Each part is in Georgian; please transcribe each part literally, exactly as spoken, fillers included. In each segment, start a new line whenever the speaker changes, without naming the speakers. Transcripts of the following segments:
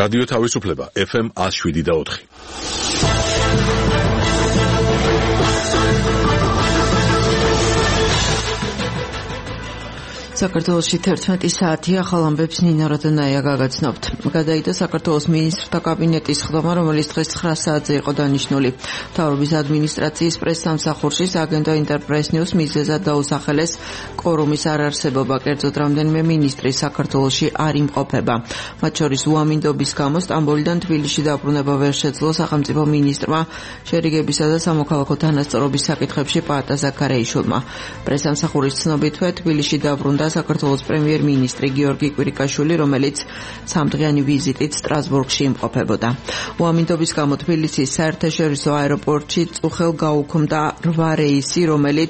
რადიო თავისუფლება ეფ ემ one oh seven და four.
საქართველოში თერთმეტი საათი ახალ ამბებს ნინო როდანაია გაგაცნობთ. გადაიდო საქართველოს მინისტრთა კაბინეტის ხდომა, რომელიც დღეს nine საათზე იყო დანიშნული. მთავრობის ადმინისტრაციის პრესსამსახურში აგენტო ინტერპრეს ნიუს მიზეზად დაუსახელეს კორუმის არარსებობა, კერძოდ რამდენიმე მინისტრი საქართველოში არ იმყოფება. მათ შორის უამინდობის გამო სტამბოლიდან თბილისში დაბრუნება ვერ შეძლო სახელმწიფო მინისტრმა შერიგებისა და სამოქალაქო თანასწორობის საკითხებში პაატა ზაქარეიშვილმა. პრესსამსახურის ცნობითვე თბილისში დაბრუნდა საქართველოს პრემიერ-მინისტრი გიორგი კვირიკაშვილი, რომელიც სამდღიანი ვიზიტით სტრასბურგში იმყოფებოდა. უამინდობის გამო თბილისის საერთაშორისო აეროპორტში წუხელ გაუქმდა რვა რეისი, რომელიც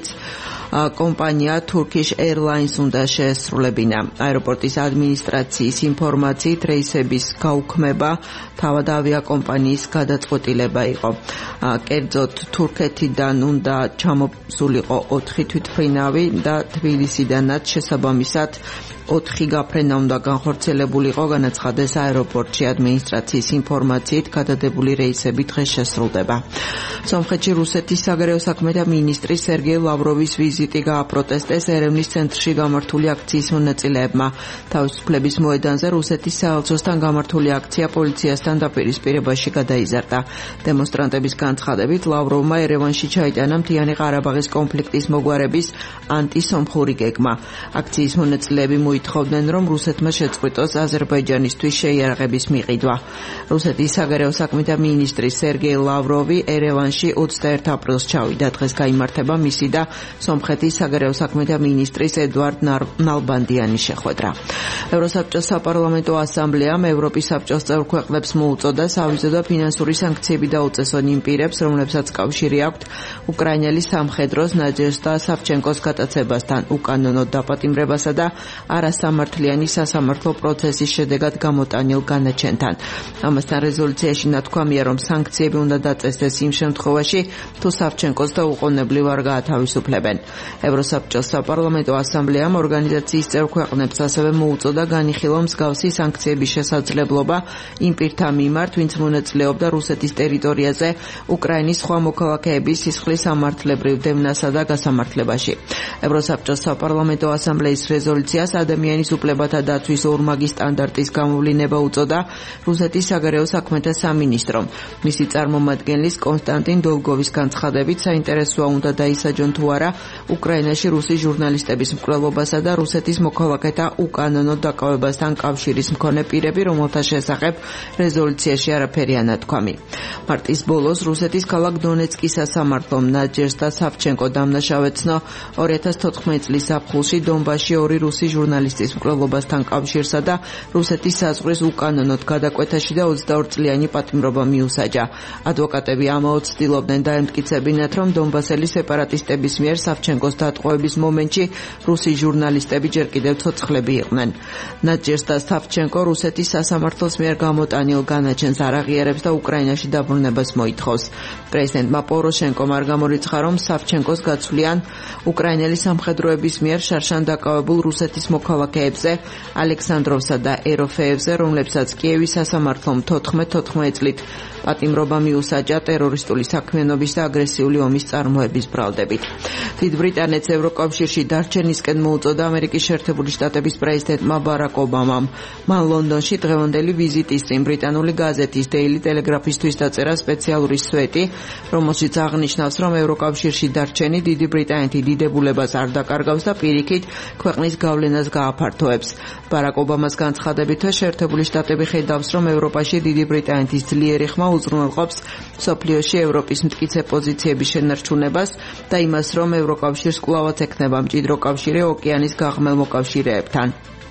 კომპანია Turkish Airlines უნდა შეესრულებინა. აეროპორტის ადმინისტრაციის ინფორმაციით რეისების გაუქმება თავად ავიაკომპანიის გადაწყვეტილება იყო. კერძოდ თურქეთიდან უნდა ჩამოსულიყო ოთხი თვითმფრინავი და თბილისიდანაც შესაბამისად ოთხი გაფრენა უნდა განხორციელებულიყო, განაცხადეს აეროპორტში ადმინისტრაციის ინფორმაციით გადადებული რეისები დღეს შესრულდება. სომხეთში რუსეთის საგარეო საქმეთა მინისტრი სერგეი ლავროვის ვიზიტი გააპროტესტეს ერევნის ცენტრში გამართული აქციის მონაწილეებმა. თავისუფლების მოედანზე რუსეთის საელჩოსთან გამართული აქცია პოლიციასთან დაპირისპირებაში გადაიზარდა. დემონსტრანტების განცხადებით ლავროვმა ერევანში ჩაიტანა მთიანი ყარაბაღის კონფლიქტის მოგვარების ანტისომხური გეგმა. აქციის მონაწილეები ითხოვდნენ, რომ რუსეთმა შეწყვიტოს აზერბაიჯანისთვის შეიარაღების მიყიდვა. რუსეთის საგარეო საქმეთა მინისტრი სერგეი ლავროვი ერევანში ოცდაერთი აპრილს ჩავიდა. დღეს გაიმართება მისი და სომხეთის საგარეო საქმეთა მინისტრის ედვარდ ნალბანდიანის შეხვედრა. ევროსაბჭოს საპარლამენტო ასამბლეამ ევროპის საბჭოს წევრ ქვეყნებს მოუწოდა სავიზო და ფინანსური სანქციები დაუწესონ იმ პირებს, რომლებსაც კავშირი აქვთ უკრაინელი სამხედროს ნაჯესტა სავჩენკოს გატაცებასთან, უკანონო დაპატიმრებასა და არასამართლიანი სასამართლო პროცესის შედეგად გამოტანილ განაჩენთან. ამასთან რეზოლუციაში ნათქვამია, რომ სანქციები უნდა დაწესდეს იმ შემთხვევაში, თუ სავჩენკოს და უყოვნებლივ არ გაათავისუფლებენ. ევროსაბჭოს საპარლამენტო ასამბლეამ ორგანიზაციის წევრ ქვეყნებს ასევე მოუწოდა განიხილონ მსგავსი სანქციების შესაძლებლობა იმ პირთა მიმართ, ვინც მონაწილეობდა რუსეთის ტერიტორიაზე უკრაინის სხვა მოქალაქეების სისხლის სამართლებრივ დევნასა და გასამართლებაში. ევროსაბჭოს საპარლამენტო ასამბლეის რეზოლუციას ადამიანის უფლებათა დაცვის ორმაგი სტანდარტის გამოვლინება უწოდა რუსეთის საგარეო საქმეთა სამინისტრომ. მისი წარმომადგენლის კონსტანტინ დოლგოვის განცხადებით საინტერესოა უნდა დაისაჯონ თუ არა უკრაინაში რუსი ჟურნალისტების მკვლელობასა და რუსეთის მოქალაქეთა უკანონო დაკავებასთან კავშირის მქონე პირები, რომელთა შესახებ რეზოლუციაში არაფერია ნათქვამი. მარტის ბოლოს რუსეთის ქალაქ დონეცკის სასამართლომ ნაჯესტა სავჩენკო დამნაშავეცნო ორი ათას თოთხმეტი წლის ზაფხულში დონბასში ორი რუსი ჟურნალისტის მკვლელობასთან კავშირსა და რუსეთის საზღვრის უკანონოდ გადაკვეთაში და ოცდაორ წლიანი პატიმრობა მიუსაჯა. ადვოკატები ამაოდ ცდილობდნენ დაემტკიცებინათ, რომ დონბასელი სეპარატისტების მიერ სავჩენკოს დატყვევების მომენტში რუსი ჟურნალისტები ჯერ კიდევ ცოცხლები იყვნენ. ნაჯესტა სავჩენკო რუსეთის სასამართლოს მიერ გამოტანილ განაჩენს არ აღიარებს და უკრაინაში დაბრუნებას მოითხოვს. პრეზიდენტმა პოროშენკომ არ გამორიცხა, რომ სავჩენკოს გაცვლიან უკრაინელი სამხედროების მიერ შარშან დაკავებულ რუსეთის მოქალაქეებზე, ალექსანდროვსა და ეროფეევზე, რომლებსაც კიევის სასამართლომ თოთხმეტ თოთხმეტი წლით პატიმრობა მიუსაჯა ტერორისტული საქმიანობის და აგრესიული ომის წარმოების ბრალდებით. დიდ ბრიტანეთს ევროკავშირში დარჩენისკენ მოუწოდა ამერიკის შეერთებული შტატების პრეზიდენტმა ბარაკ ობამამ. მან ლონდონში დღევანდელი ვიზიტის წინ ბრიტანული გაზეთის Daily Telegraph-ისთვის დაწერა სპეციალური სვეტი, რომელშიც აღნიშნავს, რომ ევროკავშირში დარჩენი დიდი ბრიტანეთი დიდებულებას არ დაკარგავს და პირიქით ქვეყნის გავლენას გააფართოებს. ბარაკ ობამას განცხადებითვე შეერთებული შტატები ხედავს, რომ ევროპაში დიდი ბრიტანეთის ძლიერი ხმა უზრუნველყოფს მსოფლიოში ევროპის მტკიცე პოზიციების შენარჩუნებას და იმას, რომ ევროკავშირს კვლავაც ექნება მჭიდრო კავშირი ოკეანის გაღმელ მოკავშირეებთან.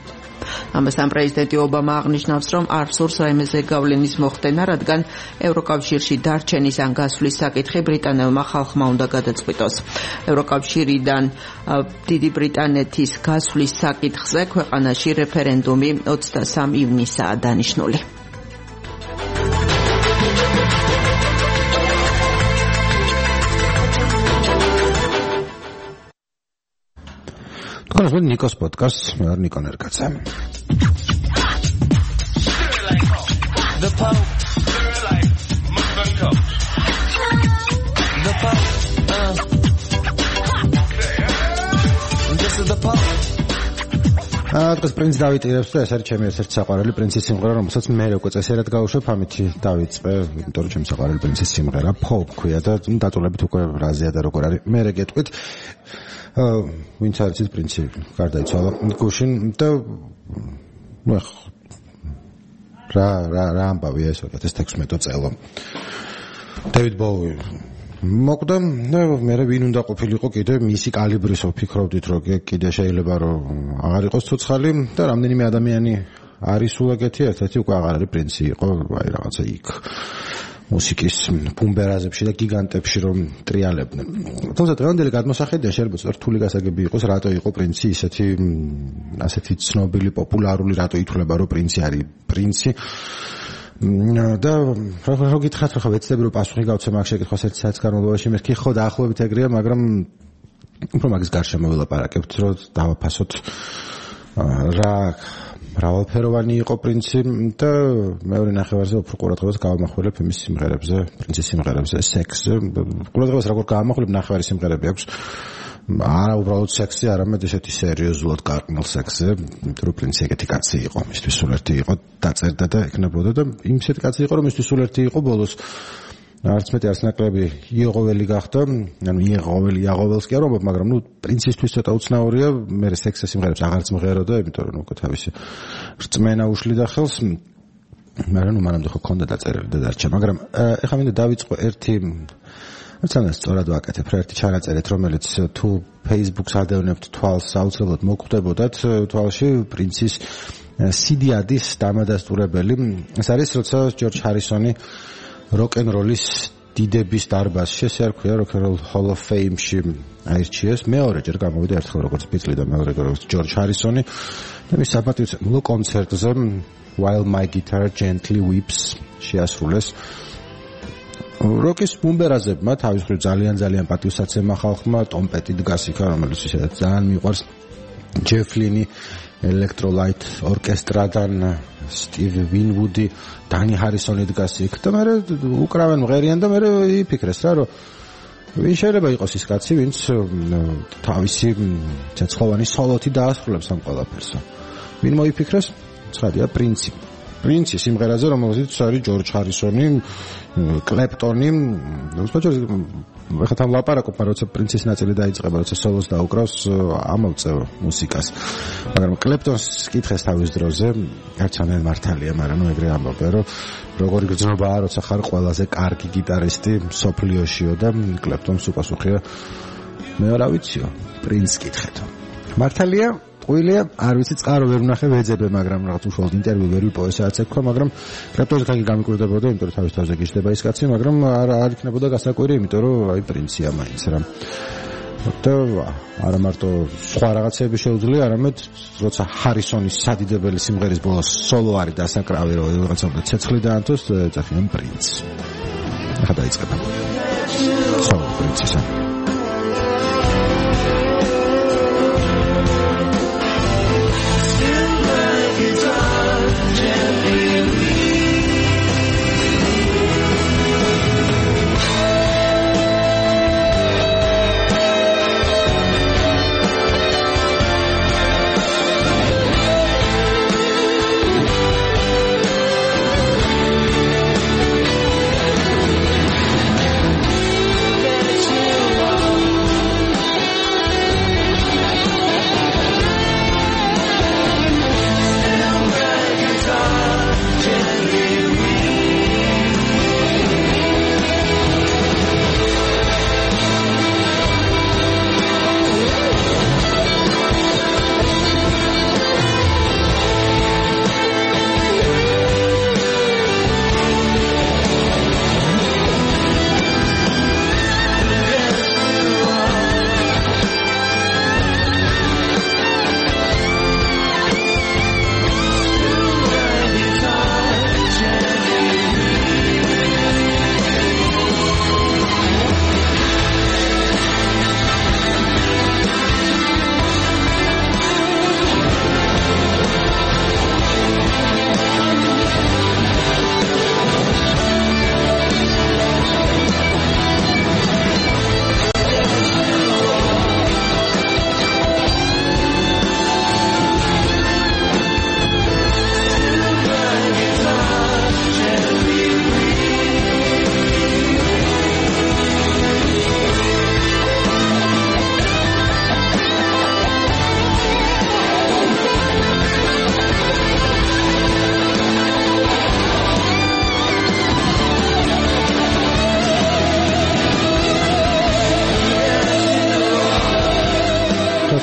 ამასთან პრეზიდენტი ობამა აღნიშნავს, რომ არ სურს რაიმეზე გავლენის მოხდენა, რადგან ევროკავშირში დარჩენის ან გასვლის საკითხი ბრიტანელმა ხალხმა უნდა გადაწყვიტოს. ევროკავშირიდან დიდი ბრიტანეთის გასვლის საკითხზე ქვეყანაში რეფერენდუმი ოცდასამი ივნისაა დანიშნული.
Con el Nikos Podcast, me da Nikon Erkatza. Pope. Like Muslim coach. The Pope. Uh. This is the Pope.
დღეს პრინც დავიტირებს და ეს არის ჩემი ერთ-ერთი საყვარელი პრინცის სიმღერა, რომელსაც მე უკვე წესერად გავუშვებ, ამით დავიწყე, იმიტომ რომ ჩემი საყვარელი პრინცის სიმღერა Pope ქვია და დაწოლებით უკვე რაზეა და როგორ არის. მე გეტყვით, აა ვინც არის ეს პრინცი, გარდაიცვალა გუშინ და ნუ რა რა რა ამბავია ეს ორი ათას თექვსმეტი წელო. დევიდ ბოუი მოკვდა და მე ვინ უნდა ყოფილიყო კიდე მისი კალიბრის ვფიქრობდით რომ კიდე შეიძლება რომ აღარ იყოს ცოცხალი და რამდენიმე ადამიანი არის სულ ეგეთი ერთ-ერთი უკვე აღარ არის პრინცი იყო აი რაღაცა იქ მუსიკის ბუმბერაზებში და გიგანტებში რომ ტრიალებდნენ. თუმცა დღევანდელი გადმოსახედია შეიძლება რთული გასაგები იყოს რატო იყო პრინცი ისეთი ასეთი ცნობილი პოპულარული რატო ითვლება რომ პრინცი არის პრინცი და რა გითხრათ რა ვეცდები რომ პასუხი გავცე მაგ შეკითხვას ერთ საათის განმავლობაში მე ხო დაახლოებით ეგრეა მაგრამ უფრო მაგის გარშემო ვილაპარაკებთ რომ დავაფასოთ რა მრავალფეროვანი იყო პრინცი და მეორე ნახევარზე უფრო ყურადღებას გავამახვილებ იმის სიმღერებზე პრინცის სიმღერებზე სექსზე ყურადღებას როგორ გავამახვილებ ნახევარი სიმღერები აქვს არა უბრალოდ სექსი, არამედ ესეთი სერიოზულად გარყვნილ სექსზე, იმიტომ რომ პრინცი ეგეთი კაცი იყო, მისთვის სულ ერთი იყო, დაწერდა და ეკნებოდა და იმ ისეთი კაცი იყო, რომ მისთვის სულ ერთი იყო ბოლოს. არც მეტი არც ნაკლები იეღოველი გახდა, ანუ იეღოველი იაღოველს კი არ ვამბობ, მაგრამ ნუ პრინცისთვის ცოტა უცნაურია, მე სექსის სიმღერებს აღარც მღეროდა, იმიტომ რომ უკვე თავისი რწმენა უშლიდა ხელს. მაგრამ ნუ მანამდე ხო ქონდა დაწერილი და დარჩა, მაგრამ ეხლა მინდა დავიწყო ერთი მოცანას სწორად ვაკეთებ რა ერთი ჩანაწერეთ რომელიც თუ Facebook-ს ადევნებთ თვალს აუცილებლად მოგხვდებოდათ თვალში პრინცის სიდიადის დამადასტურებელი ეს არის როცა ჯორჯ ჰარისონი როკ-ენ-როლის დიდების დარბაზში ესე არ ქვია როკ-ენ-როლ Hall of Fame-ში აირჩიეს მეორეჯერ გამოვიდა ერთხელ როგორც ბიტლი და მეორე როგორც ჯორჯ ჰარისონი და მის საპატიო კონცერტზე While My Guitar Gently Weeps შეასრულეს როკის ბუმბერაზებმა თავის მხრივ ძალიან ძალიან პატივსაცემა ხალხმა ტომ პეტი დგას იქ რომელიც ისედაც ძალიან მიყვარს ჯეფლინი ელექტროლაით ორკესტრადან სტივ ვინვუდი დანი ჰარისონი დგას იქ და მე უკრავენ მღერიან და მე იფიქრეს რა რომ ვინ შეიძლება იყოს ის კაცი ვინც თავისი ცეცხლოვანი სოლოთი დაასრულებს ამ ყველაფერს ვინ მოიფიქრეს ცხადია პრინცი პრინცი სიმღერაზე რომელზეც არის ჯორჯ ჰარისონი კლეპტონი უბრალოდ ეხლა თან ლაპარაკობ როცა პრინცის ნაწილი დაიწყება როცა სოლოს დაუკრავს ამოვწევ მუსიკას მაგრამ კლეპტონს კითხეს თავის დროზე არცანაირ მართალია მაგრამ ნუ ეგრე ამბობენ რომ როგორი გრძნობაა როცა ხარ ყველაზე კარგი გიტარისტი სოფლიოშიო და კლეპტონს უპასუხია მე რა ვიციო პრინც კითხეთო მართალია ყოლია არ ვიცი წყარო ვერ ვნახე ვეძებე მაგრამ რაღაც უშუალოდ ინტერვიუ ვერ ვიპოვე საათს ეკქვა მაგრამ კრეპტოზე კაგი გამიკვირდებოდა იმიტომ რომ თავის თავზე გიждდება ის კაცი მაგრამ არ არ იქნებოდა გასაკვირი იმიტომ რომ აი პრინცია მაინც რა და არა მარტო სხვა რაღაცები შეუძლია არამედ როცა ჰარისონის სადიდებელი სიმღერის ბოლოს სოლო არის დასაკრავი რომ რაღაცა ცეცხლი დაანთოს ეძახიან პრინცს ახლა დაიწყება სოლო პრინცისა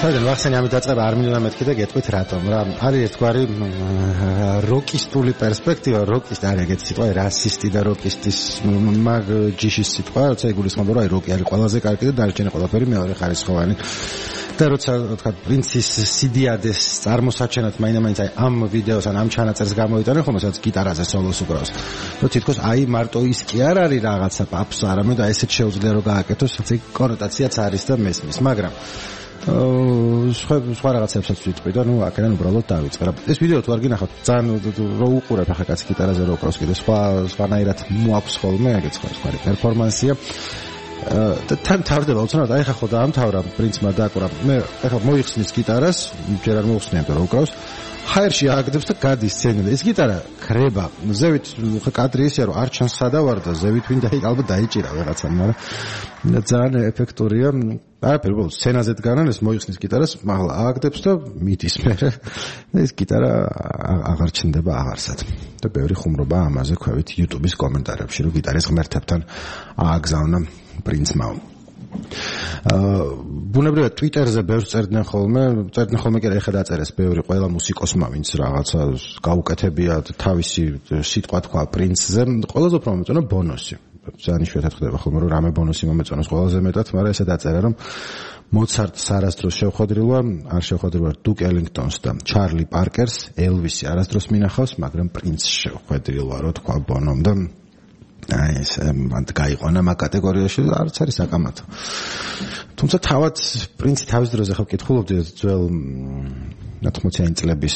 საერთოდ ვახსენე ამით დაწყება არ მინდა მეთქი და გეტყვით რატომ რა არის ერთგვარი როკისტული პერსპექტივა როკის არის ეგეთი სიტყვა რასისტი და როკისტის მაგ ჯიშის სიტყვა როცა იგულისხმება რომ აი როკი არის ყველაზე კარგი და დარჩენი ყველაფერი მეორე ხარისხოვანი და როცა თქვა პრინცის სიდიადეს წარმოსაჩენად მაინდა-მაინც აი ამ ვიდეოს ან ამ ჩანაწერს გამოიტანენ ხოლმე სადაც გიტარაზე სოლოს უკრავს რომ თითქოს აი მარტო ის კი არ არის რაღაცა პაპს არამედ აი ესეთ შეუძლია რომ გააკეთოს ეს კონოტაციაც არის და მესმის მაგრამ სხვა სხვა რაღაცებსაც ვიტყვი და ნუ აქედან უბრალოდ დავიწყე რა ეს ვიდეო თუ არ გინახავთ ძალიან რო უყურებ ახლა კაცი გიტარაზე რო უკრავს კიდე სხვა სხვანაირად მოაქვს ხოლმე ეგეც ხო სხვა პერფორმანსია და თან თავდება უცნაურად აი ხა ხო დაამთავრა პრინცმა დააკვრა მე ახლა მოიხსნის გიტარას ჯერ არ მოიხსნია იმიტომ რომ უკრავს ჰაერში ააგდებს და გადის სცენიდან ეს გიტარა ქრება ზევით ხა კადრი ისეა რომ არ ჩანს სადა ვარ და ზევით ვინ დაი ალბათ დაიჭირა ვიღაცამ მაგრამ ძალიან ეფექტურია არაფერი უბრალოდ სცენაზე დგანან ეს მოიხსნის გიტარას მაღლა ააგდებს და მიდის მე და ეს გიტარა აღარ ჩნდება აღარსად და ბევრი ხუმრობა ამაზე ქვევით YouTube-ის კომენტარებში რომ გიტარის ღმერთებთან ააგზავნა პრინცმა აა ბუნებრივად Twitter-ზე ბევრს წერდნენ ხოლმე, წერდნენ ხოლმე კი ეხლა დაწერეს ბევრი ყველა მუსიკოსმა, ვინც რაღაცა გაუკეთებია თავისი სიტყვა თქვა პრინცზე, ყველაზე უფრო მომეწონა ბონოსი. ძალიან იშვიათად ხდება ხოლმე რომ რამე ბონოსი მომეწონოს ყველაზე მეტად, მაგრამ ესე დაწერა რომ მოცარტს არასდროს შევხვედრილა, არ შევხვედრილა დუკ ელინგტონს და ჩარლი პარკერს, ელვისი არასდროს მინახავს, მაგრამ პრინცს შევხვედრილა, რო თქვა ბონომ და აი ეს მანდ გაიყვანა მაგ კატეგორიაში და არც არის საკამათო. თუმცა თავად პრინცი თავის დროზე ხო ვკითხულობდი ძველ ათმოციანი წლების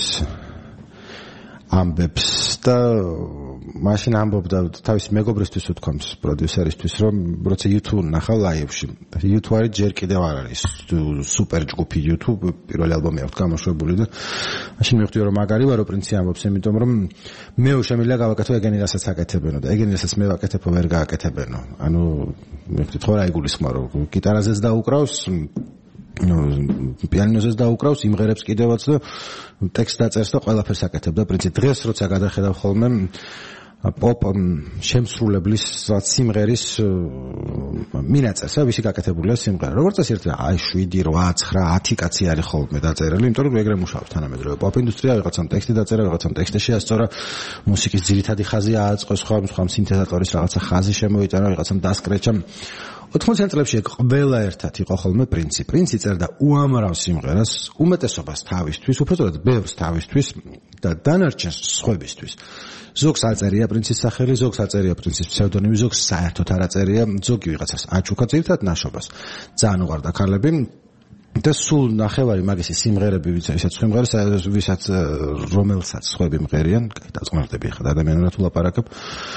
ამბებს და მაშინ ამბობდა თავის მეგობრისთვის უთქვამს პროდიუსერისთვის რომ როცა YouTube ნახავ ლაივში YouTube არის ჯერ კიდევ არ არის სუპერ ჯგუფი YouTube პირველი ალბომი აქვს გამოშვებული და მაშინ მივხვდი რომ მაგარი ვარო პრინცი ამბობს იმიტომ რომ მე შემიძლია გავაკეთო ეგენი რასაც აკეთებენო და ეგენი რასაც მე ვაკეთებო ვერ გააკეთებენო ანუ მივხვდი თორე აიგულისხმა რომ გიტარაზეც დაუკრავს ნუ პიანინოზეც დაუკრავს იმღერებს კიდევაც და ტექსტ დაწერს და ყველაფერს აკეთებდა პრინცი დღეს როცა გადახედავ ხოლმე პოპ შემსრულებლის სიმღერის მინაწერს ვისი გაკეთებულია სიმღერა როგორც წესი ერთი აი შვიდი რვა ცხრა ათი კაცი არის ხოლმე დაწერილი იმიტომ რომ ეგრე მუშაობს თანამედროვე პოპ ინდუსტრია ვიღაცამ ტექსტი დაწერა ვიღაცამ ტექსტი შეასწორა მუსიკის ძირითადი ხაზი ააწყოს სხვა სხვა სინთეზატორის რაღაცა ხაზი შემოიტანა ვიღაცამ დასკრეჩა ოთხმოციანი წლებში ყველა ერთად იყო ხოლმე პრინცი. პრინცი წერდა უამრავ სიმღერას, უმეტესობას თავისთვის, უბრალოდ ბევრს თავისთვის და დანარჩენს სხვებისთვის. ზოგს აწერია პრინცის სახელი, ზოგს აწერია პრინცის ფსევდონიმი, ზოგს საერთოდ არ აწერია, ზოგი ვიღაცას აჩუქა ძირითადად ნაშობას. ძალიან უყვარდა ქალები და სულ ნახევარი მაგისი სიმღერები ვისაც სიმღერას ვისაც რომელსაც სხვები მღერიან, კაი დაწყნარდები ხა ადამიანურად ვლაპარაკებ.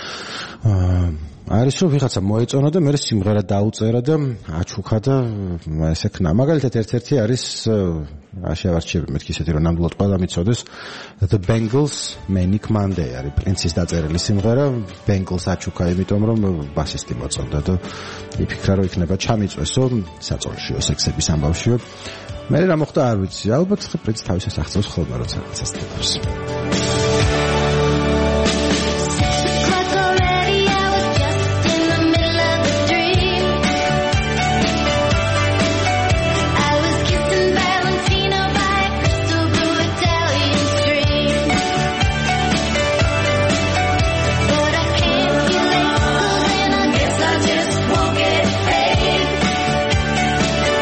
არის რომ ვიღაცა მოეწონა და მე სიმღერა დაუწერა და აჩუქა და ესე ქნა. მაგალითად ერთ-ერთი არის აშევარჩები მეთქი ისეთი რომ ნამდვილად ყველა მიცოდეს The Bangles Manic Monday არის პრინცის დაწერილი სიმღერა Bangles აჩუქა იმიტომ რომ ბასისტი მოწონდა და იფიქრა რომ იქნება ჩამიწვესო საწოლშიო სექსების ამბავშიო. მე რა მოხდა არ ვიცი ალბათ პრინცი თავისას აღწევს ხოლმე როცა რაღაცას თქოს.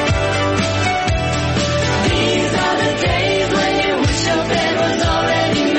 Already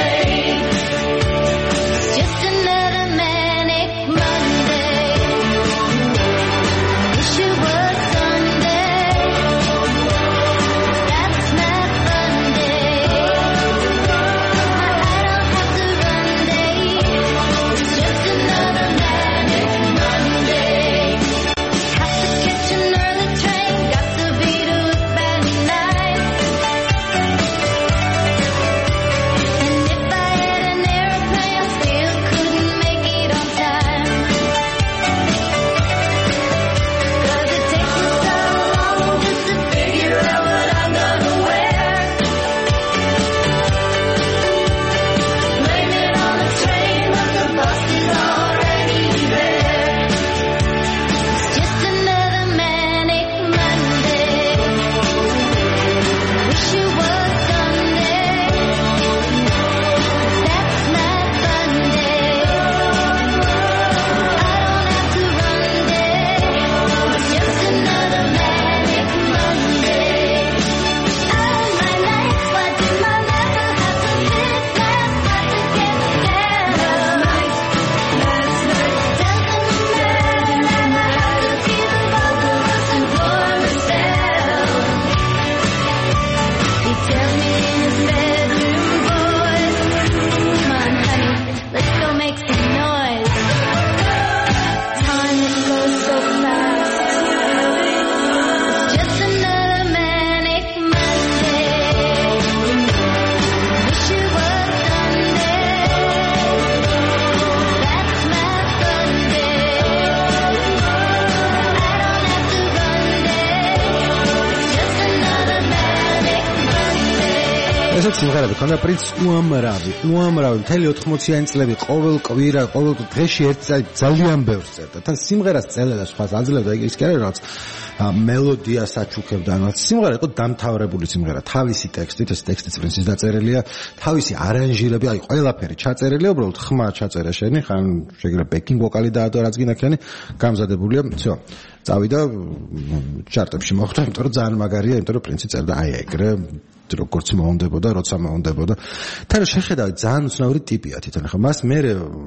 ესეც სიმღერები ქონდა პრინც უამრავი, უამრავი მთელი ოთხმოციანი წლები ყოველ კვირა, ყოველ დღეში ერთ წელი ძალიან ბევრს წერდა. თან სიმღერას წერდა და სხვა აძლევდა ის კი არა რაღაც მელოდიას აჩუქებდა, რაღაც სიმღერა იყო დამთავრებული სიმღერა, თავისი ტექსტით, ეს ტექსტიც პრინცის დაწერილია, თავისი არანჟირები, აი ყველაფერი ჩაწერილია, უბრალოდ ხმა ჩაწერა შენი, ხან შეიძლება ბექინგ ვოკალი დაადო რაც გინდა ქენი, გამზადებულია, всё. წავიდა ჩარტებში მოხვდა, იმიტომ რომ ძალიან მაგარია, იმიტომ რომ პრინცი წერდა აი ეგრე როგორც მოუნდებოდა, როცა მოუნდებოდა. თან შეხედავთ ძალიან უცნაური ტიპია თვითონ. ხო, მას მე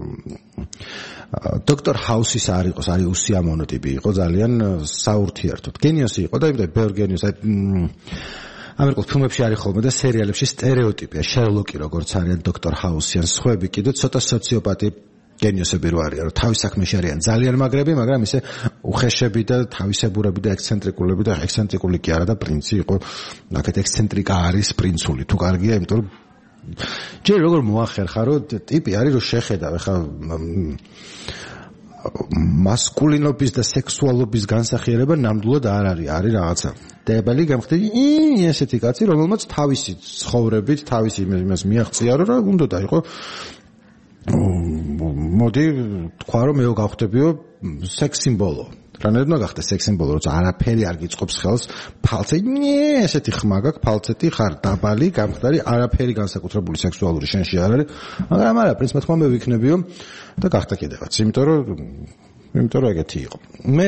დოქტორ ჰაუსის არ იყოს, არის უსიამოვნო ტიპი, იყო ძალიან საურთიერთოდ. გენიოსი იყო და იმდე ბევრ გენიოსი ამერიკულ ფილმებში არის ხოლმე და სერიალებში სტერეოტიპია, შერლოკი როგორც არის დოქტორ ჰაუსი, ან სხვები კიდე ცოტა სოციოპატი გენიოსები რო არიან, რომ თავის საქმეში არიან ძალიან მაგრები, მაგრამ ისე უხეშები და თავისებურები და ექსცენტრიკულები და ექსცენტრიკული კი არა და პრინცი იყო, ნაკეთ ექსცენტრიკა არის პრინცული, თუ კარგია, იმიტომ რომ ჯერ როგორ მოახერხა, რომ ტიპი არის, რომ შეხედავ, ეხლა მასკულინობის და სექსუალობის განსახიერება ნამდვილად არ არის, არის რაღაცა. დებალი გამხდები, ესეთი კაცი, რომელმაც თავისი ცხოვრებით, თავისი იმას მიაღწია, რომ უნდა დაიყო მოდი თქვა რომ მეო გავხდებიო სექს სიმბოლო. რანაირად უნდა გახდეს სექს სიმბოლო, როცა არაფერი არ გიწყობს ხელს, ფალცეთი, ნე, ესეთი ხმა გაქვს, ფალცეთი ხარ დაბალი, გამხდარი, არაფერი განსაკუთრებული სექსუალური შენში არ არის, მაგრამ არა, პრინცმა თქვა მე ვიქნებიო და გახდა კიდევაც, იმიტომ რომ იმიტომ რომ ეგეთი იყო. მე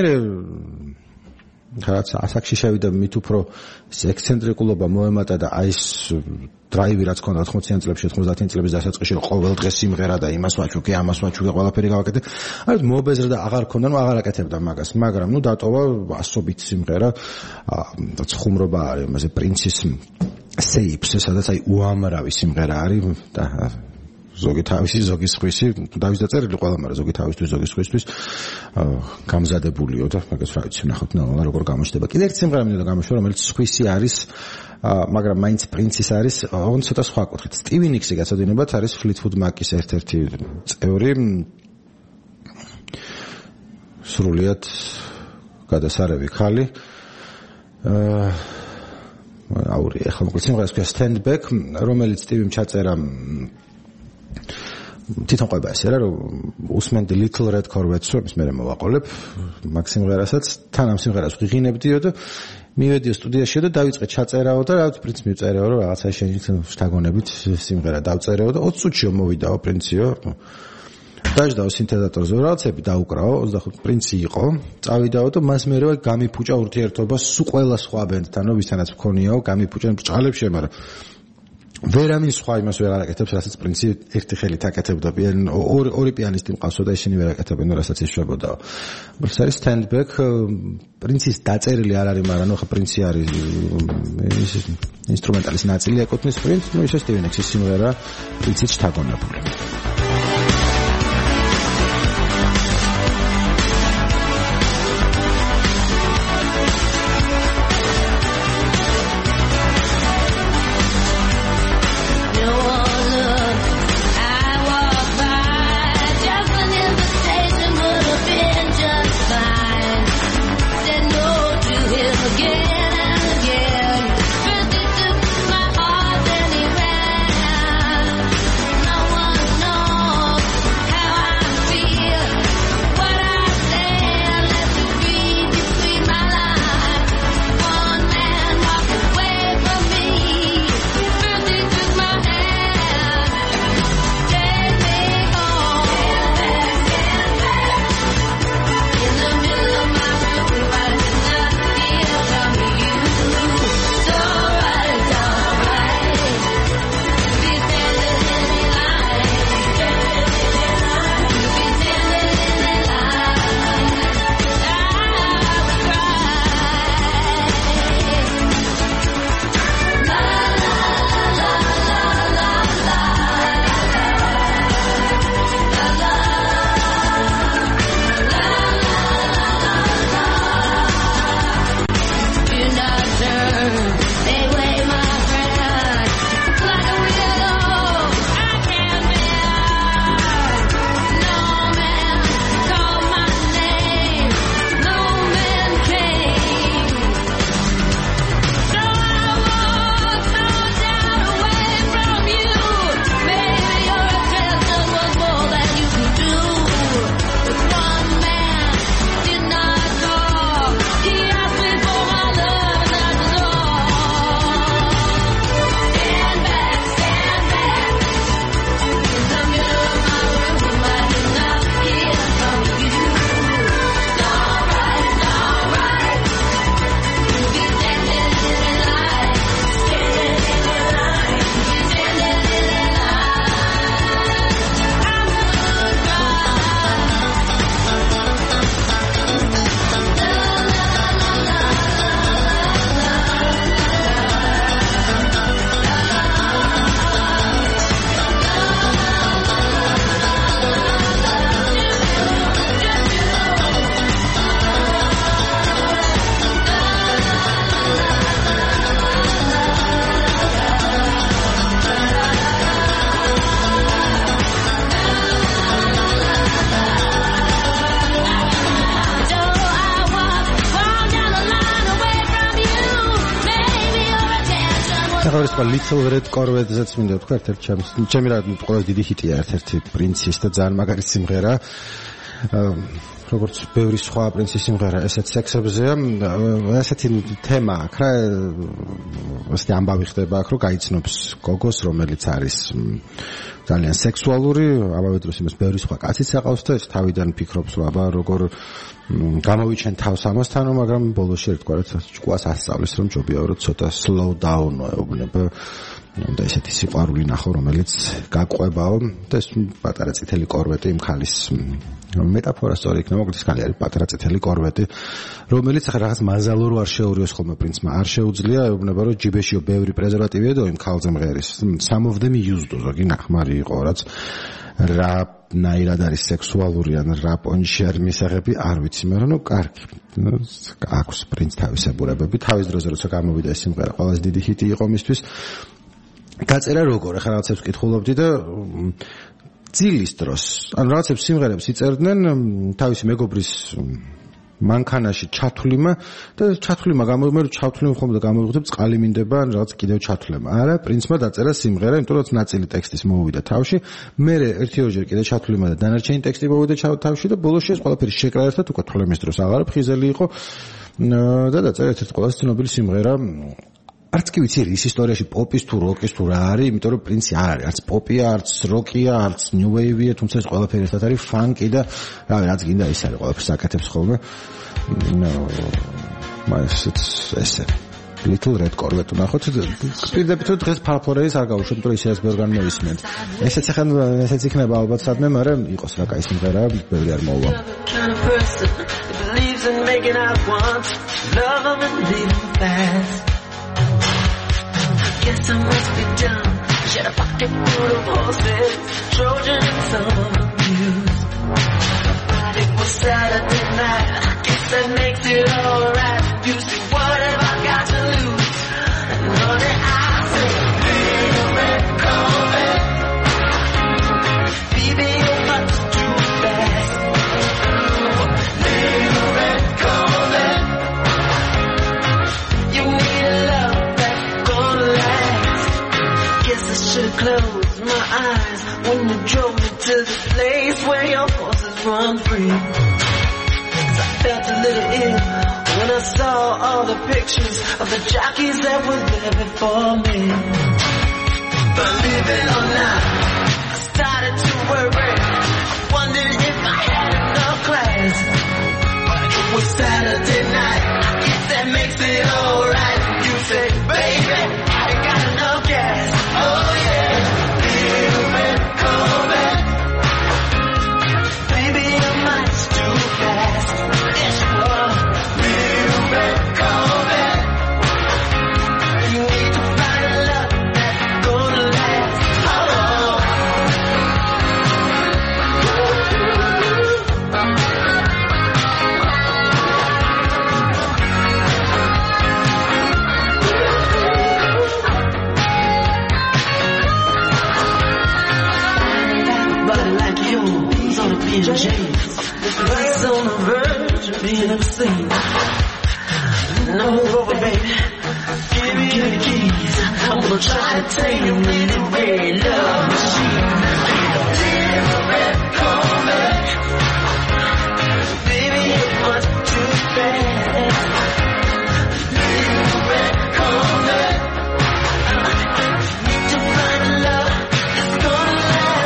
რაც ასაკში შევიდა მით უფრო ექსცენტრიკულობა მოემატა და აი ეს დრაივი რაც ქონდა ოთხმოციანი წლებში, ოთხმოცდაათი წლების დასაწყისში ყოველ დღე სიმღერა და იმას ვაჩუქე, ამას ვაჩუქე, ყველაფერი გავაკეთე. აი მობეზრა და აღარ ქონდა, ნუ აღარ აკეთებდა მაგას, მაგრამ ნუ დატოვა ასობით სიმღერა, ხუმრობა არის იმაზე პრინცის სეიფს, სადაც აი უამრავი სიმღერა არის და ზოგი თავისი, ზოგი სხვისი, დავის დაწერილი ყველა, მაგრამ ზოგი თავისთვის, ზოგი სხვისთვის გამზადებულიო და მაგას რა ვიცი, ნახოთ ნალა როგორ გამოჩნდება. კიდევ ერთი სიმღერა მინდა გამოშვა, რომელიც სხვისი არის, მაგრამ მაინც პრინცის არის, ოღონდ ცოტა სხვა კუთხით. სტივი ნიქსი გასადინებად არის ფლიტვუდ მაკის ერთ-ერთი წევრი. სრულიად გადასარევი ხალი. აური, ახლა მოკლედ სიმღერას ქვია Stand Back, რომელიც სტივიმ ჩაწერა თვითონ ყובה ესე რა რომ უსმენდი Little Red Corvette-ს, ის მე მოვაყოლებ მაგ სიმღერასაც, თან ამ სიმღერას ვიღინებდიო და მივედიო სტუდიაში და დავიწყე ჩაწერაო და რა პრინც მივწერეო რომ რაღაცა შენი შთაგონებით სიმღერა დავწერეო და ოცი წუთში მოვიდაო პრინციო. დაждაო სინთეზატორზე რაღაცები დაუკრავო, ოცდახუთ პრინცი იყო, წავიდაო და მას მერე გამიფუჭა ურთიერთობა სულ ყველა სხვა ბენდთან, რომ ვისთანაც მქონიაო, გამიფუჭა ბრჭყალებში, მაგრამ ვერავინ სხვა იმას ვერ არაკეთებს, რასაც პრინცი ერთი ხელით აკეთებდა, ორი ორი პიანისტი მყავსო და ისინი ვერ აკეთებენ, რასაც იშვებოდაო. ეს არის Stand Back, პრინცის დაწერილი არ არის, მაგრამ ხო პრინცი არის ინსტრუმენტალის ნაწილი ეკუთვნის პრინცს, ნუ ისე სტივი ნიქსის სიმღერა პრინცის შთაგონებული.
No one knows.
ახლა Little Red Corvette-ზეც მინდა ვთქვა, ერთ-ერთი ჩემს ჩემი რა ყველაზე დიდი ჰიტია, ერთ-ერთი პრინცის და ძალიან მაგარი სიმღერა. როგორც ბევრი სხვა პრინცის სიმღერა, ესეც სექსებზეა. ესეთი თემა აქ რა, ასეთი ამბავი ხდება აქ, რომ გაიცნობს გოგოს, რომელიც არის ძალიან სექსუალური, ამავე დროს იმას ბევრი სხვა კაციც აყავს და ეს თავიდან ფიქრობს, რომ აბა როგორ გამოვიჩენ თავს ამასთანო, მაგრამ ბოლოსში ერთგვარად ჭკუას ასწავლის, რომ ჯობია რომ ცოტა slow down-ო ეუბნება. და ესეთი სიყვარული ნახო, რომელიც გაყვებაო და ეს პატარა წითელი კორვეტი იმ ხალის მეტაფორა სწორი იქნება, მოკლედ ხალი არის პატარა წითელი კორვეტი, რომელიც ახლა რაღაც მაზალორო არ შეურიოს ხოლმე პრინცმა, არ შეუძლია, ეუბნება რომ ჯიბეშიო ბევრი პრეზერვატივია და იმ ხალზე მღერის. Some of them used ზოგი ნახმარი იყო, რაც რა ნაირად არის სექსუალური ან რა პონჩი არის მისაღები, არ ვიცი, მაგრამ ნუ კარგი. აქვს პრინც თავისებურებები, თავის დროზე როცა გამოვიდა ეს სიმღერა, ყველაზე დიდი ჰიტი იყო მისთვის. გაწერა როგორ, ახლა რაღაცებს ვკითხულობდი და ძილის დროს, ან რაღაცებს სიმღერებს იწერდნენ თავისი მეგობრის მანქანაში ჩათვლიმა და ჩათვლიმა გამოვიდა, რომ ჩათვლიმ ხომ და გამოვიხდებ წყალი მინდება, ან რაღაც კიდევ ჩათვლემა. არა, პრინცმა დაწერა სიმღერა, იმიტომ რომ ნაწილი ტექსტის მოვიდა თავში, მე ერთი-ორჯერ კიდე ჩათვლიმა და დანარჩენი ტექსტი მოვიდა თავში და ბოლოსში ეს ყველაფერი შეკრა ერთად უკვე თვლემის დროს აღარ ფხიზელი იყო და დაწერა ერთ-ერთი ყველაზე ცნობილი სიმღერა. არც კი ვიცი რის ისტორიაში პოპის თუ როკის თუ რა არის, იმიტომ რომ პრინცი არ არის, არც პოპია, არც როკია, არც ნიუ ვეივია, თუმცა ეს ყველაფერი ერთად არის ფანკი და რავი, რაც გინდა ის არის, ყველაფერს აკეთებს ხოლმე. მაინც ესე Little Red Corvette ნახოთ. პირდაპირ თუ დღეს ფალფორეის არ გავუშვით, რომ ისეც ბევრგან მოისმენთ. ესეც ახლა ესეც იქნება ალბათ სადმე, მაგრამ იყოს რა კაი სიმღერა, ბევრი არ მოვა. Guess I must be dumb. Shed a pocket full of horses, Trojan and some abuse. But it was Saturday night. I guess that makes it alright. You see, what have I got to lose? And all that I say, Little Red Corvette. Baby, you're much too fast. Little Red Corvette. You need a love. I should've closed my eyes when you drove me to the place where your horses run free. I felt a little ill when I saw all the pictures of the jockeys that were there before me. Believe it or not, I started to worry. I wondered if I had enough class. But it was Saturday night. I guess that makes it alright. You say, baby, I ain't got enough gas. Oh yeah, Little Red Corvette. Baby, you're much too fast. Yes, you are. Little Red Corvette. You need to find a love that's gonna last. Oh. James, he's on the verge of being obscene. No over, baby. Give me the keys. I'm gonna try to tame him with a red love machine. Little Red Corvette. Baby, you're much too fast. Little Red Corvette. Need to find a love that's gonna last.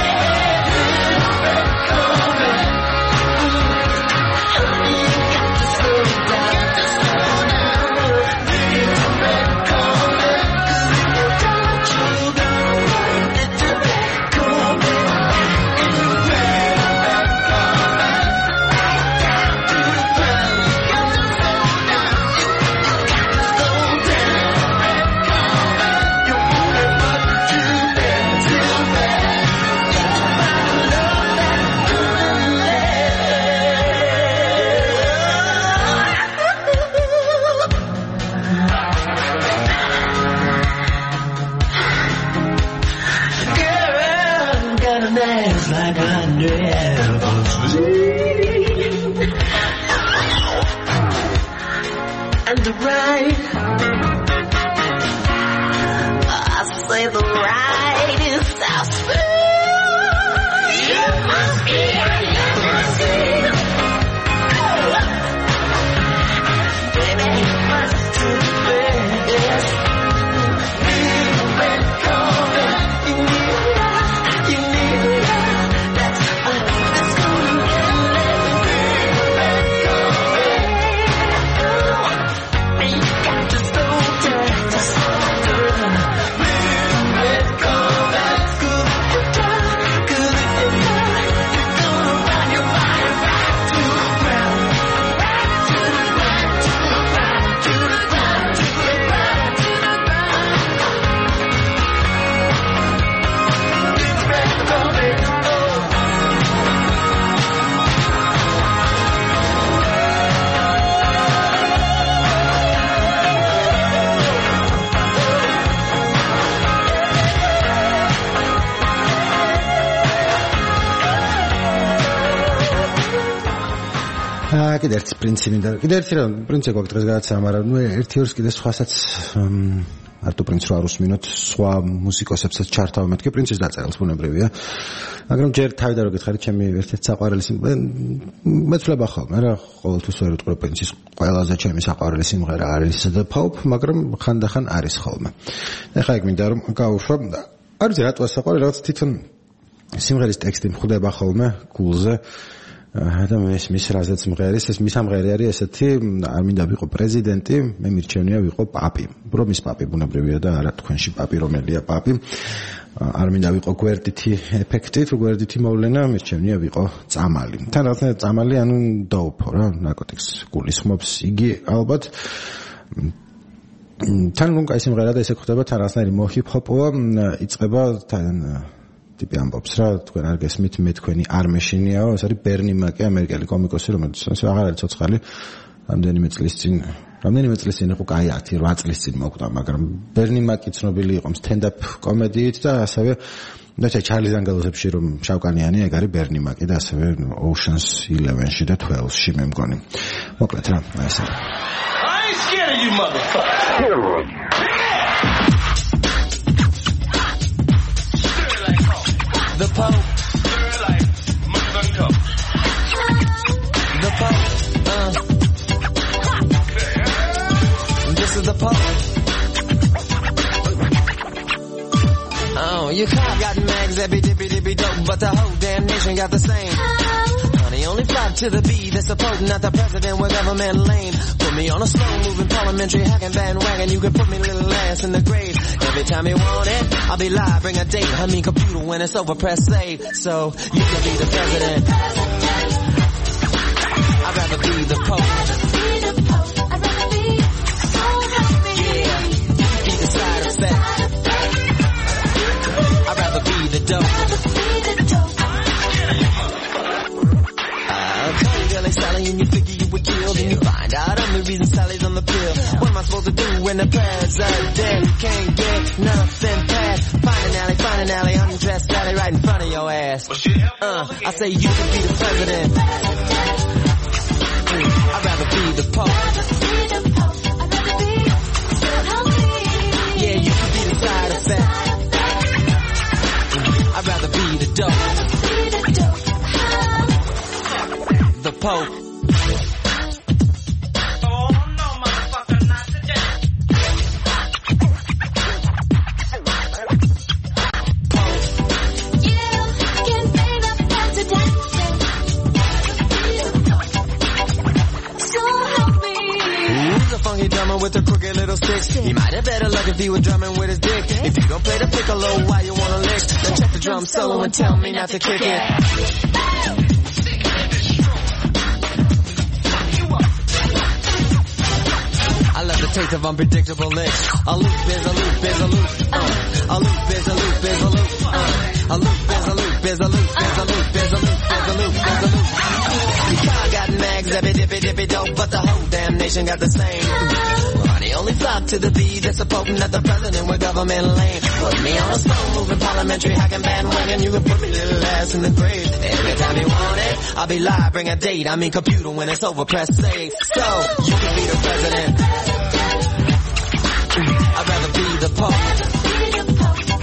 Like I never dreamed. And the right
say the rightest I feel. You must be, you must be. Baby, you must do the best. You've been coming. You need me, you need me. That's what it's gonna be. You've been coming. You got to slow down, to slow down. You've been coming. Good if you try, good if you try. You're gonna run your body right to the ground. Right to the ground, to the ground, to the ground, to the ground, to the ground. You've been coming, oh.
აა კიდე ერთი პრინცი მინდა კიდე ერთი რა პრინცი გვაქვს დღეს გადაცემა მაგრამ ნუ ერთი ორს კიდე სხვასაც არტო პრინც რო არ უსმინოთ სხვა მუსიკოსებსაც ჩართავ მეთქე პრინცის დაწერილს ბუნებრივია მაგრამ ჯერ თავიდან რო გითხარით ჩემი ერთ-ერთი საყვარელი სიმღერა მეცვლება ხოლმე რა ყოველთვის ვერ ვიტყვი პრინცის ყველაზე ჩემი საყვარელი სიმღერა არის The Pope მაგრამ ხანდახან არის ხოლმე ეხლა იქ მინდა რომ გავუშვა არ ვიცი რატოა საყვარელი რაღაც თვითონ სიმღერის ტექსტი მხვდება ხოლმე გულზე და მე მის რაზეც მღერის ეს მის ამღერი არის ესეთი არ მინდა ვიყო პრეზიდენტი მე მირჩენია ვიყო პაპი რომ ის პაპი ბუნებრივია და არა თქვენში პაპი რომელია პაპი არ მინდა ვიყო გვერდითი ეფექტი თუ გვერდითი მოვლენა მირჩენია ვიყო წამალი თან რაღაცა წამალი ანუ დაუფო რა ნარკოტიკს გულისხმობს იგი ალბათ თან რომ კაი სიმღერა და ესე ხდება თან რაღაცნაირი მოჰიპ-ჰოპოა იწყება თან ტიპი ამბობს რა თქვენ არ გესმით მე თქვენი არ მეშინიაო ეს არის ბერნი მაკი ამერიკელი კომიკოსი რომელიც აღარ არის ცოცხალი რამდენიმე წლის წინ რამდენიმე წლის წინ იყო კაი ათი რვა წლის წინ მოკვდა მაგრამ ბერნი მაკი ცნობილი იყო სტენდაპ კომედიით და ასევე და ჩარლი ზანგელოზებში რომ შავკანიანი ეგ არის ბერნი მაკი და ასევე Ocean's eleven-ში და twelve-ში მე მგონი მოკლედ რა ეს არის
I ain't scared of you motherfucker. The Pope, like motherfucking coke. The Pope, uh. This is the Pope. Oh, your car got mags, every dippy dippy dope, but the whole damn nation got the same. Honey, only flock to the beat that's supporting not the president with government lame. Put me on a slow-moving parliamentary hacking bandwagon, you can put me little ass in the grave. Every time you want it, I'll be live, bring a date. I mean computer when it's over, press save. So, you can be the president. I'd rather be the Pope. Yeah, you be the side effect. I'd rather be the dope. Sally and you figure you were killed and you find out I'm the reason Sally's on the pill. What am I supposed to do when the president can't get nothing past? Find an alley, find an alley, undressed Sally right in front of your ass. Uh, I say you can be the president. I'd rather be the Pope. Yeah, you can be the side effect. I'd rather be the dope. The Pope. Oh no, motherfucker, not today. Pope. You can be the president. So help me. Who's a funky drummer with a crooked little stick? He might have better luck if he was drumming with his dick. If you don't play the piccolo, why you wanna lick? Then check the drum solo and tell me not to kick it. I love the taste of unpredictable licks. A loop is a loop is a loop. Uh. A loop is a loop is a loop. Uh. A loop is a loop is a loop is a loop is a loop is a loop is a loop. The car got mags, every dippy dippy dope, but the whole damn nation got the same. Honey, only flock to the beat that's supporting not the president with government lame. Put me on a slow-moving parliamentary hacking bandwagon, you can put me little ass in the grave. Every time you want it, I'll be live, bring a date. I mean computer when it's over, press save. So, you can be the president. I'd rather be the Pope.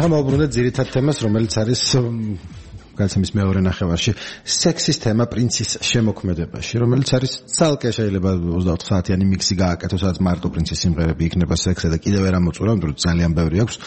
მოვუბრუნდეთ ძირითად თემას, რომელიც არის განსამის მეორე ნახევარში სექსის თემა პრინცის შემოქმედებაში, რომელიც არის ცალკე შეიძლება ოცდაოთხ საათიანი მიქსი გააკეთოს, სადაც მარტო პრინცის სიმღერები იქნება სექსზე და კიდევ ვერ ამოწურა, იმიტომ რომ ძალიან ბევრი აქვს.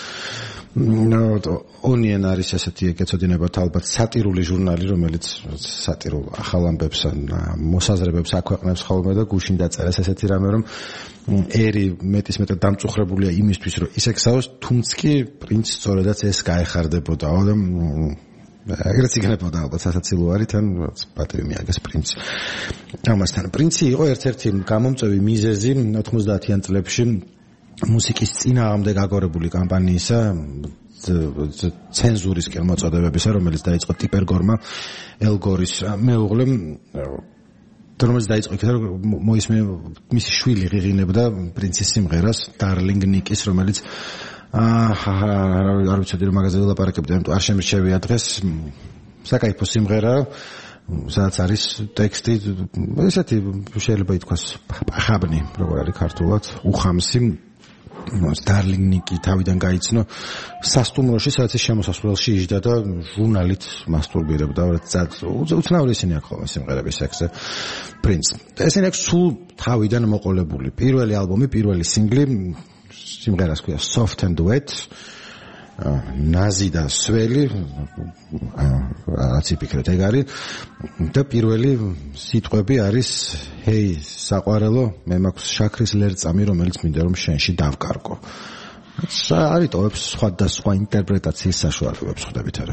Onion არის ესეთი ეგეცოდინებათ ალბათ სატირული ჟურნალი, რომელიც სატირულ ახალ ამბებს ან მოსაზრებებს აქვეყნებს ხოლმე და გუშინ დაწერეს ესეთი რამე, რომ ერი მეტის მეტად დამწუხრებულია იმისთვის, რომ ისექსაოს, თუმცა კი პრინც სწორედაც ეს გაეხარდებოდაო და ეგრეც იქნებოდა ალბათ სასაცილო არის თან პატივი მიაგეს პრინც. ამასთან პრინცი იყო ერთ-ერთი გამომწვევი მიზეზი ოთხმოცდაათიან წლებში მუსიკის წინააღმდეგ აგორებული კამპანიისა ცენზურისკენ მოწოდებებისა, რომელიც დაიწყო ტიპერ გორმა ელ გორის მეუღლემ, რომელიც დაიწყო იქ რომ მოისმე მისი შვილი ღიღინებდა პრინცის სიმღერას Darling Nikis, რომელიც აა არ ვიცოდი რომ მაგაზე ვილაპარაკებდი, ამიტომ არ შემირჩევია დღეს. საკაიფო სიმღერა, სადაც არის ტექსტი, ესეთი შეიძლება ითქვას პახაბნი, როგორ არის ქართულად, უხამსი. Darling Nikki თავიდან გაიცნო სასტუმროში, სადაც შემოსასვლელში იჯდა და ჟურნალით მასტურბირებდა, უცნაური ისინი აქვს ხოლმე სიმღერების სექსზე. პრინც. ესენი აქვს სულ თავიდან მოყოლებული. პირველი ალბომი, პირველი სინგლი, სიმღერას ქვია Soft and Wet, ნაზი და სველი, რაც იფიქრეთ ეგ არის და პირველი სიტყვები არის ჰეი საყვარელო, მე მაქვს შაქრის ლერწამი, რომელიც მინდა რომ შენში დავკარგო. არის ტოვებს სხვადასხვა ინტერპრეტაციის საშუალებებს, ხვდებით არა?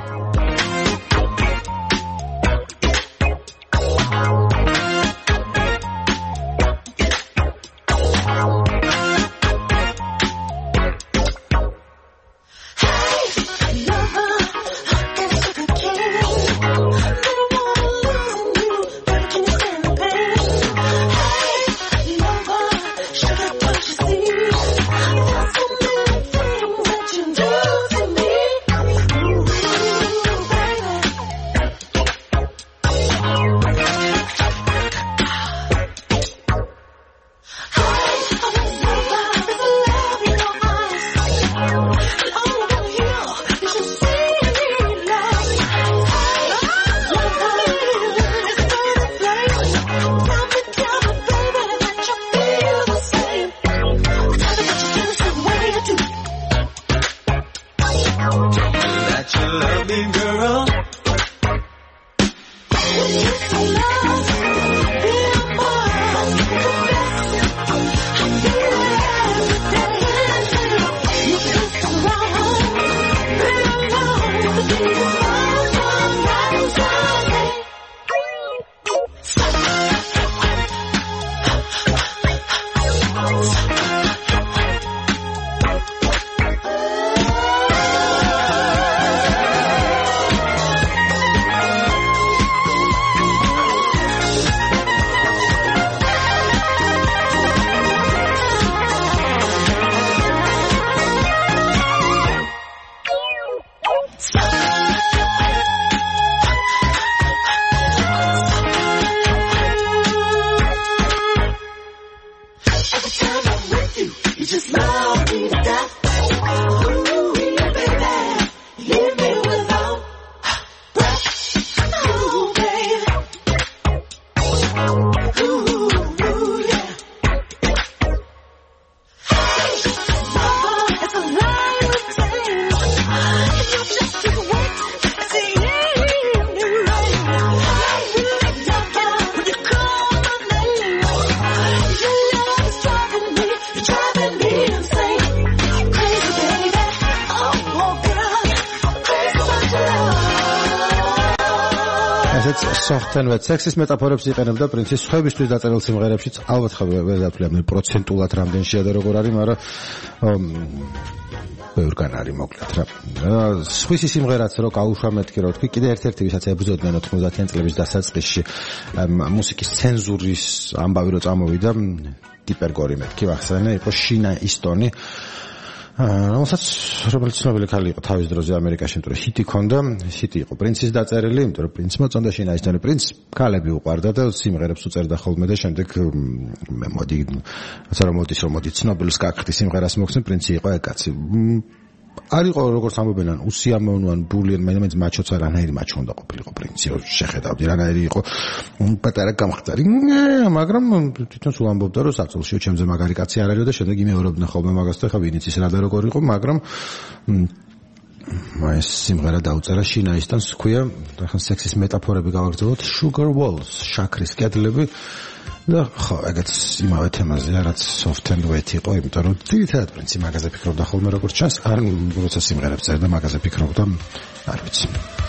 თენვეთ სექსის მეტაფორებს იყენებდა პრინცის სხვებისთვის დაწერილ სიმღერებშიც, ალბათ ხა ვერ დათვლი პროცენტულად რამდენშია და როგორ არის, მაგრამ ბევრგან არის მოკლედ რა. სხვისი სიმღერაც რო გაუშვა მეთქი რო თქვი, კიდე ერთ-ერთი ვისაც ებრძოდნენ ოთხმოცდაათიან წლების დასაწყისში მუსიკის ცენზურის ამბავი რო წამოვიდა, ტიპერ გორი მეთქი ვახსენე, იყო შინა ისტონი. რომელსაც რომელიც ცნობილი ქალი იყო თავის დროზე ამერიკაში, იმიტომ რომ ჰიტი ქონდა, ჰიტი იყო პრინცის დაწერილი, იმიტომ რომ პრინცმა წონდა შინა ისტონი, პრინც ქალები უყვარდა და სიმღერებს უწერდა ხოლმე და შემდეგ მე მოდი ასე რომ მოდის რომ მოდი ცნობილს გაქრთი სიმღერას მოგცემ, პრინცი იყო ეგ კაცი. არ იყო როგორც ამბობენ უსიამოვნო ან ბულიან მაინც მაჩოც არანაირი მაჩო უნდა ყოფილიყო პრინცი რო შეხედავდი რანაირი იყო პატარა გამხდარი მაგრამ თვითონ სულ ამბობდა რომ საფცელშიო ჩემზე მაგარი კაცი არ არისო და შემდეგ იმეორებდნენ ხოლმე მაგას და ხა ვინიც ის რა და როგორ იყო მაგრამ ეს სიმღერა დაუწერა შინაისთან ქვია ხან სექსის მეტაფორები გავაგრძელოთ sugar walls შაქრის კედლები და ხო ეგეც იმავე თემაზეა რაც soft and wet იყო იმიტომ რომ თვითად პრინცი მაგაზე ფიქრობდა ხოლმე როგორც ჩანს არ როცა სიმღერებს წერდა მაგაზე ფიქრობდა არ ვიცი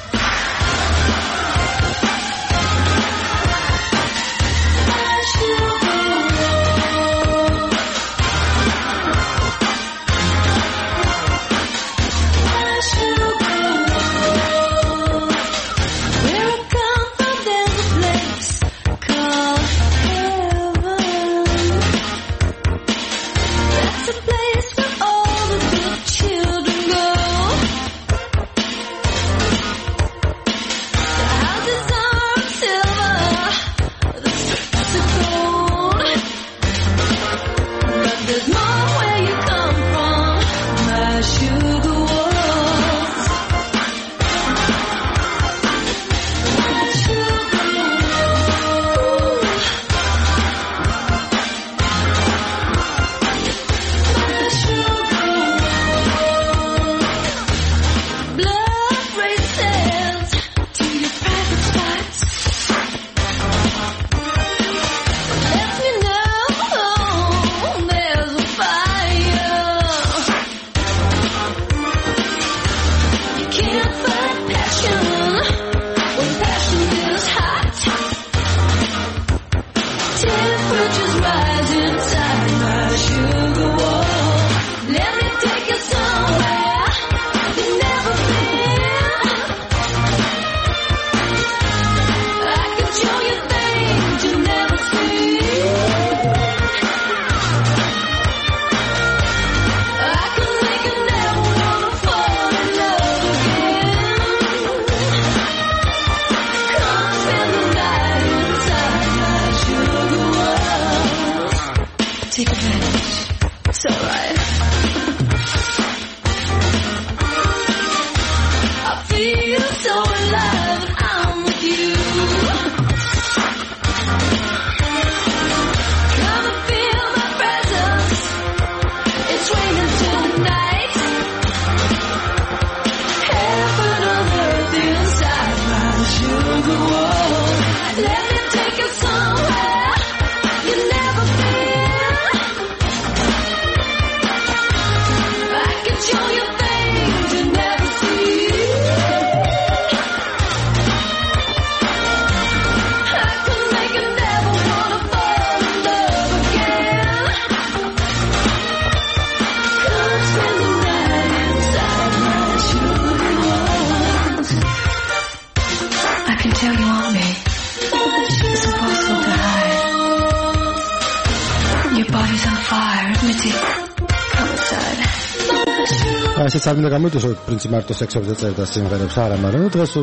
ასეც არ მინდა გამოდოს რომ პრინცი მარტო სექსებზე წერდა სიმღერებს არა მაგრამ დღეს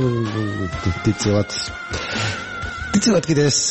დიდწილად დიდწილად კიდე ეს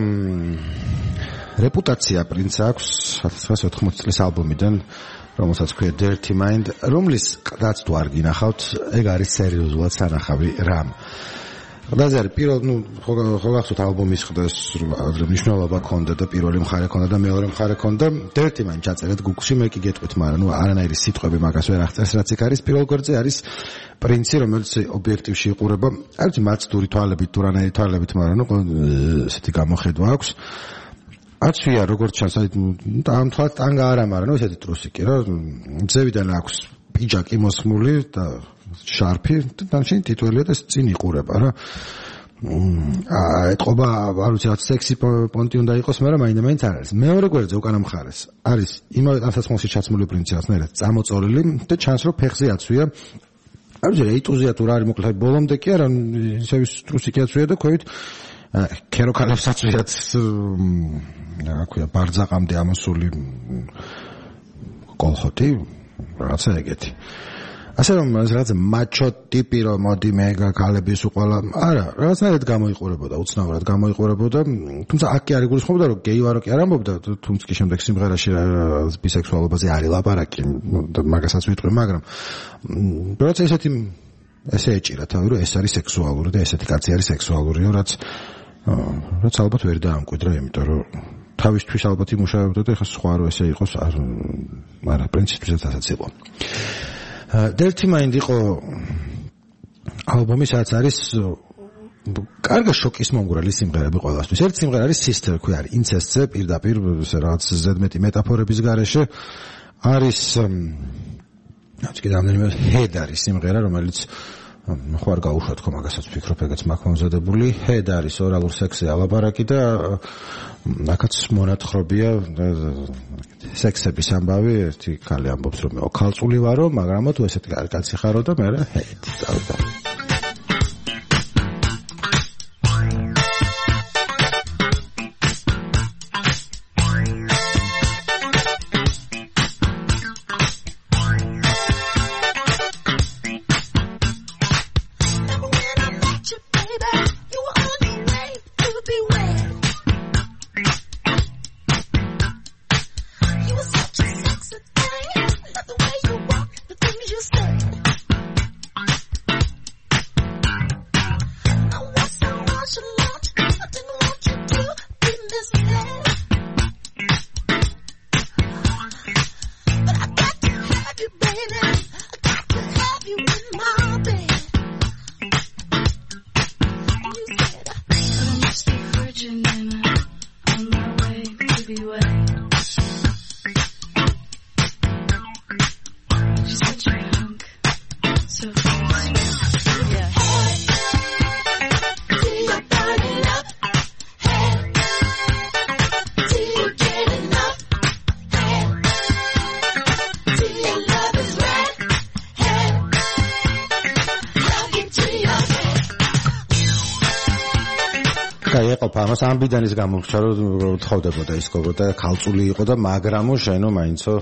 რეპუტაცია პრინც აქვს ათას ცხრაასი ოთხმოცი წლის ალბომიდან რომელსაც ქვია Dirty Mind რომლის ყდაც თუ არ გინახავთ ეგ არის სერიოზულად სანახავი რამ ყველაზე არის პირველ ნუ ხო გახსოვთ ალბომის ხდეს მნიშვნელობა ქონდა და პირველი მხარე ქონდა და მეორე მხარე ქონდა Dirty Mind ჩაწერეთ Google-ში მე კი გეტყვით მაგრამ ნუ არანაირი სიტყვები მაგას ვერ აღწერს რაც იქ არის პირველ გვერდზე არის პრინცი რომელიც ობიექტივში იყურება არ ვიცი მაცდური თვალებით თუ რანაირი თვალებით მაგრამ ნუ ესეთი გამოხედვა აქვს აცვია როგორც ჩანს აი ამ თვალ ტანგა არა მაგრამ ნუ ესეთი ტრუსიკი რა ძევიდან აქვს პიჯაკი მოსხმული და შარფი და დანჩენი თითოელია და წინ იყურება რა აა ეთყობა არ ვიცი რა სექსი პონტი უნდა იყოს მაგრამ მაინდა-მაინც არ არის მეორე გვერდზე უკანა მხარეს არის იმავე ასასმოსში ჩაცმული პრინცი რაღაცნაირად წამოწოლილი და ჩანს რომ ფეხზე აცვია არ ვიცი რეიტუზია თუ რა არის მოკლედ ბოლომდე კი არა ისევ ტრუსიკი აცვია და ქვევით ქეროქალებს აცვიათ რა ქვია ბარძაყამდე ამოსული კოლხოთი რაღაცა ეგეთი ასე რომ რაღაც მაჩო ტიპი რომ მოდი მე გალების უყალა არა რაღაცნაირად გამოიყურებოდა უცნაურად გამოიყურებოდა თუმცა აქ კი არ იგულისხმობდა რომ გეი ვარო კი არ ამბობდა თუმცა კი შემდეგ სიმღერაში ბისექსუალობაზე არის ლაპარაკი მაგასაც ვიტყვი მაგრამ როცა ესეთი ესე ეჭირა თავი რომ ეს არის სექსუალური და ესეთი კაცი არის სექსუალურიო რაც რაც ალბათ ვერ დაამკვიდრა იმიტომ რომ თავისთვის ალბათ იმუშავებდა და ეხლა სხვა რო ესე იყოს არა პრინციპზეც ასეც იყო Dirty Mind იყო ალბომი სადაც არის კარგი შოკის მომგვრელი სიმღერები ყველასთვის. ერთი სიმღერა არის Sister, ქვია არის ინცესტზე პირდაპირ რაღაც ზედმეტი მეტაფორების გარეშე არის რაც კიდე რამდენიმე Head არის სიმღერა რომელიც ხო არ გაუშვათ თქო მაგასაც ვფიქრობ ეგეც მაქვს მომზადებული Head არის ორალურ სექსზე ალაპარაკი და აქაც მონათხრობია სექსების ამბავი ერთი ხალი ამბობს რომ მე ქალწული ვარო მაგრამ თუ ესეთი კაცი ხარო და მე Head დავიდა ამას ამბიდანის გამორჩა რომ თხოვდებოდა ის გოგო და ქალწული იყო და მაგრამო შენო მაინცო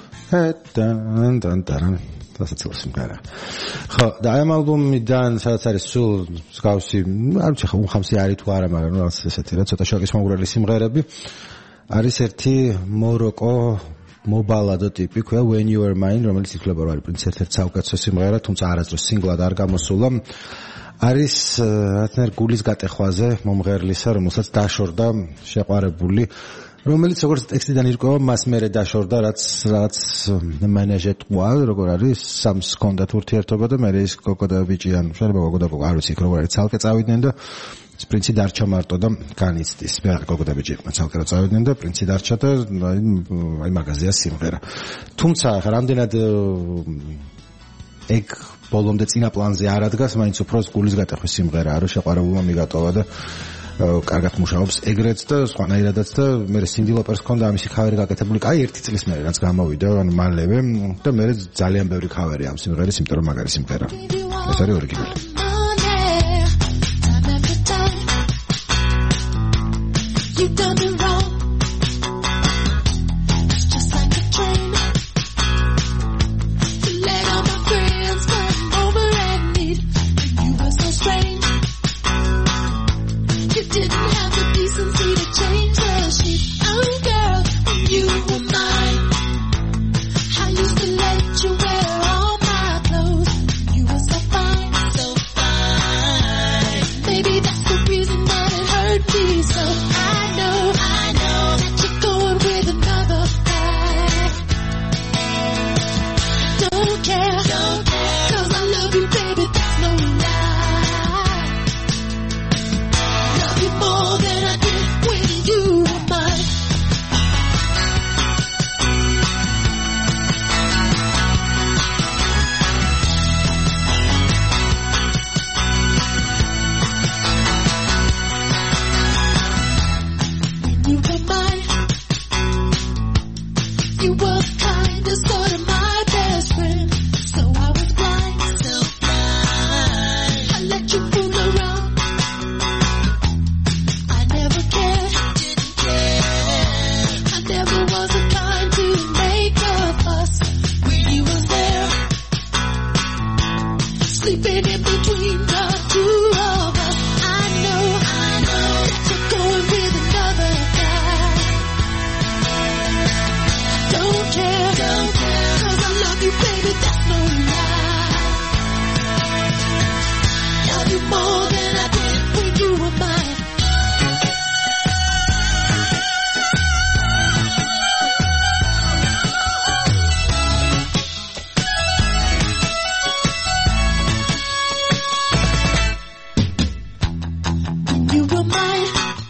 დან დან დან დასაცილ სიმღერა ხო და ამ ალბომიდან სადაც არის სულ მსგავსი არ ვიცი ხო უხამსი არის თუ არა მაგრამ რაღაც ესეთი რა ცოტა შოკის მომგვრელი სიმღერები არის ერთი მოროკო მობალადო ტიპი ქვია When You Were Mine რომელიც ითვლება რომ არის პრინც ერთ-ერთი საუკეთესო სიმღერა თუმცა არასდროს სინგლად არ გამოსულა არის რატნერ გულის გატეხვაზე მომღერლისა რომელსაც დაშორდა შეყვარებული რომელიც როგორც ტექსტიდან ირკვევა მას მერე დაშორდა რაც რაც მენეჟე თქვა როგორ არის სამს კონდათ ურთიერთობა და მერე ის გოგო და ბიჭი ან შეიძლება გოგო და გოგო არ ვიცი როგორ არის ცალკე წავიდნენ და ეს პრინცი დარჩა მარტო და განიცდის მე გოგო და ბიჭი იყვნენ ცალკე რა წავიდნენ და პრინცი დარჩა და აი აი მაგაზია სიმღერა თუმცა რამდენად ეგ ბოლომდე წინა პლანზე არ ადგას, მაინც უფრო გულის გატეხვის სიმღერაა, რომ შეყვარებულმა მიგატოვა და კარგად მუშაობს ეგრეც და სხვანაირადაც და მე სინდი ლოპერს ჰქონდა ამისი ქავერი გაკეთებული, კაი ერთი წლის მერე რაც გამოვიდა, ანუ მალევე და მე ძალიან ბევრი ქავერი ამ სიმღერის, იმიტომ რომ მაგარი სიმღერა. ეს არის ორიგინალი. You done me wrong. Just like a train. You let all my friends come over and meet. You were so strange. You didn't have the decency to change the sheets. Oh girl, when you were mine, I used to let you wear all my clothes. You were so fine, so fine. Maybe that's the reason that it hurt me so. I know
right.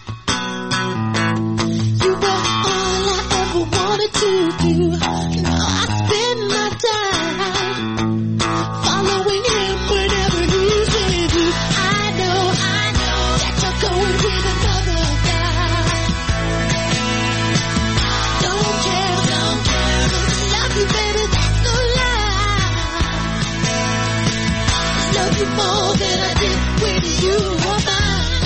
You were all I ever wanted to do. Now I spend my time following him whenever he's with you. I know, I know that you're going with another guy. Don't care, don't care, 'cause I love you, baby, that's no lie. I love you more than I did when you were mine.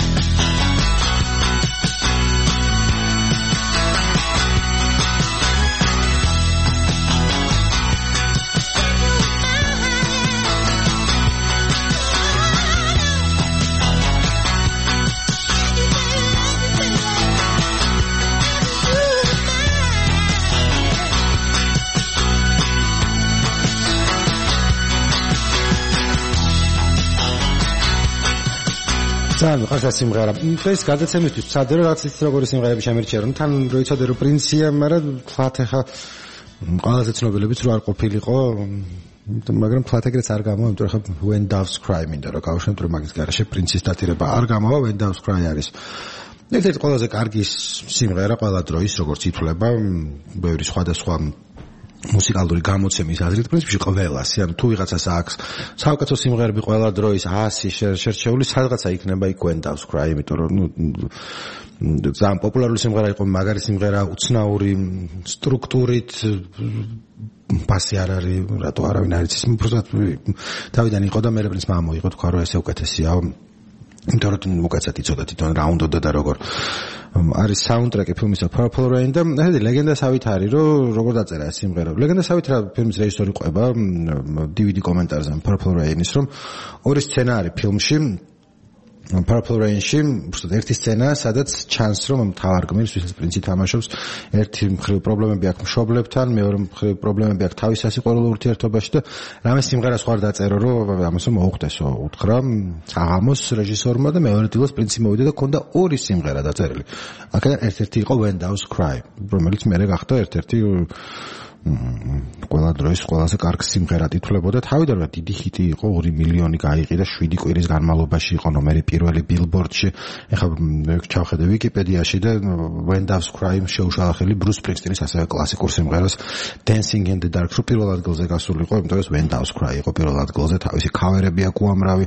ძალიან ხარ სიმღერა. ეს გადაცემისთვის ვცადე რომ რაც ის როგორი სიმღერები შემირჩია რომ თან რო იცოდე რომ პრინცია, მაგრამ თქვათ ახლა ყველაზე ცნობილებიც რო არ ყოფილიყო, მაგრამ თქვათ ეგრეც არ გამოვა, იმიტომ რომ ხა When Doves Cry მინდა რომ გავუშვათ რომ მაგის გარშე პრინცის დატირება არ გამოვა, When Doves Cry არის. ერთ-ერთი ყველაზე კარგი სიმღერა ყველა დროის, როგორც ითვლება, ბევრი სხვადასხვა მუსიკალური გამოცემის აზრით, პრინციპში ყველასი, ანუ თუ ვიღაცას აქვს საუკეთესო სიმღერები ყველა დროის ასი შერჩეული, სადღაცა იქნება იქ When Doves Cry, იმიტომ რომ ნუ ძალიან პოპულარული სიმღერა იყო, მაგარი სიმღერა, უცნაური სტრუქტურით, ბასი არ არის, რატო არავინ არ იცის, უბრალოდ თავიდან იყო და მე პრინც მამოიღო, თქვა რომ ესე უკეთესია. იმიტომ რომ უკაცად იცოდა თვითონ რა უნდოდა და როგორ არის საუნდტრეკი ფილმისა Purple Rain და ეს ლეგენდასავით არის რომ როგორ დაწერა ეს სიმღერა. ლეგენდასავით რა ფილმის რეჟისორი ყვება დი ვი დი კომენტარზე Purple Rain-ის რომ ორი სცენა არის ფილმში Purple Rain-ში, უბრალოდ ერთი სცენა, სადაც ჩანს რომ მთავარ გმირს, ვისაც პრინცი თამაშობს, ერთი მხრივ პრობლემები აქვს მშობლებთან, მეორე მხრივ პრობლემები აქვს თავის სასიყვარულო ურთიერთობაში და რამე სიმღერას ხარ დაწერო, რომ ამას მოუხდესო, უთხრა საღამოს რეჟისორმა და მეორე დილოს პრინცი მოვიდა და ქონდა ორი სიმღერა დაწერილი. აქედან ერთ-ერთი იყო When Doves Cry, რომელიც მე გახდა ერთ-ერთი ყველა დროის ყველაზე კარგი სიმღერად ითვლებოდა. თავიდან რა დიდი ჰიტი იყო, ორი მილიონი გაიყიდა შვიდი კვირის განმავლობაში, იყო ნომერი პირველი ბილბორდში. ეხლა ჩავხედე ვიკიპედიაში და When Doves Cry შეუშალა ხელი ბრუს სპრინგსტინის ასევე კლასიკურ სიმღერას Dancing in the Dark, რო პირველ ადგილზე გასულიყო, იმიტომ რომ When Doves Cry იყო პირველ ადგილზე, თავისი ქავერები აქვს უამრავი.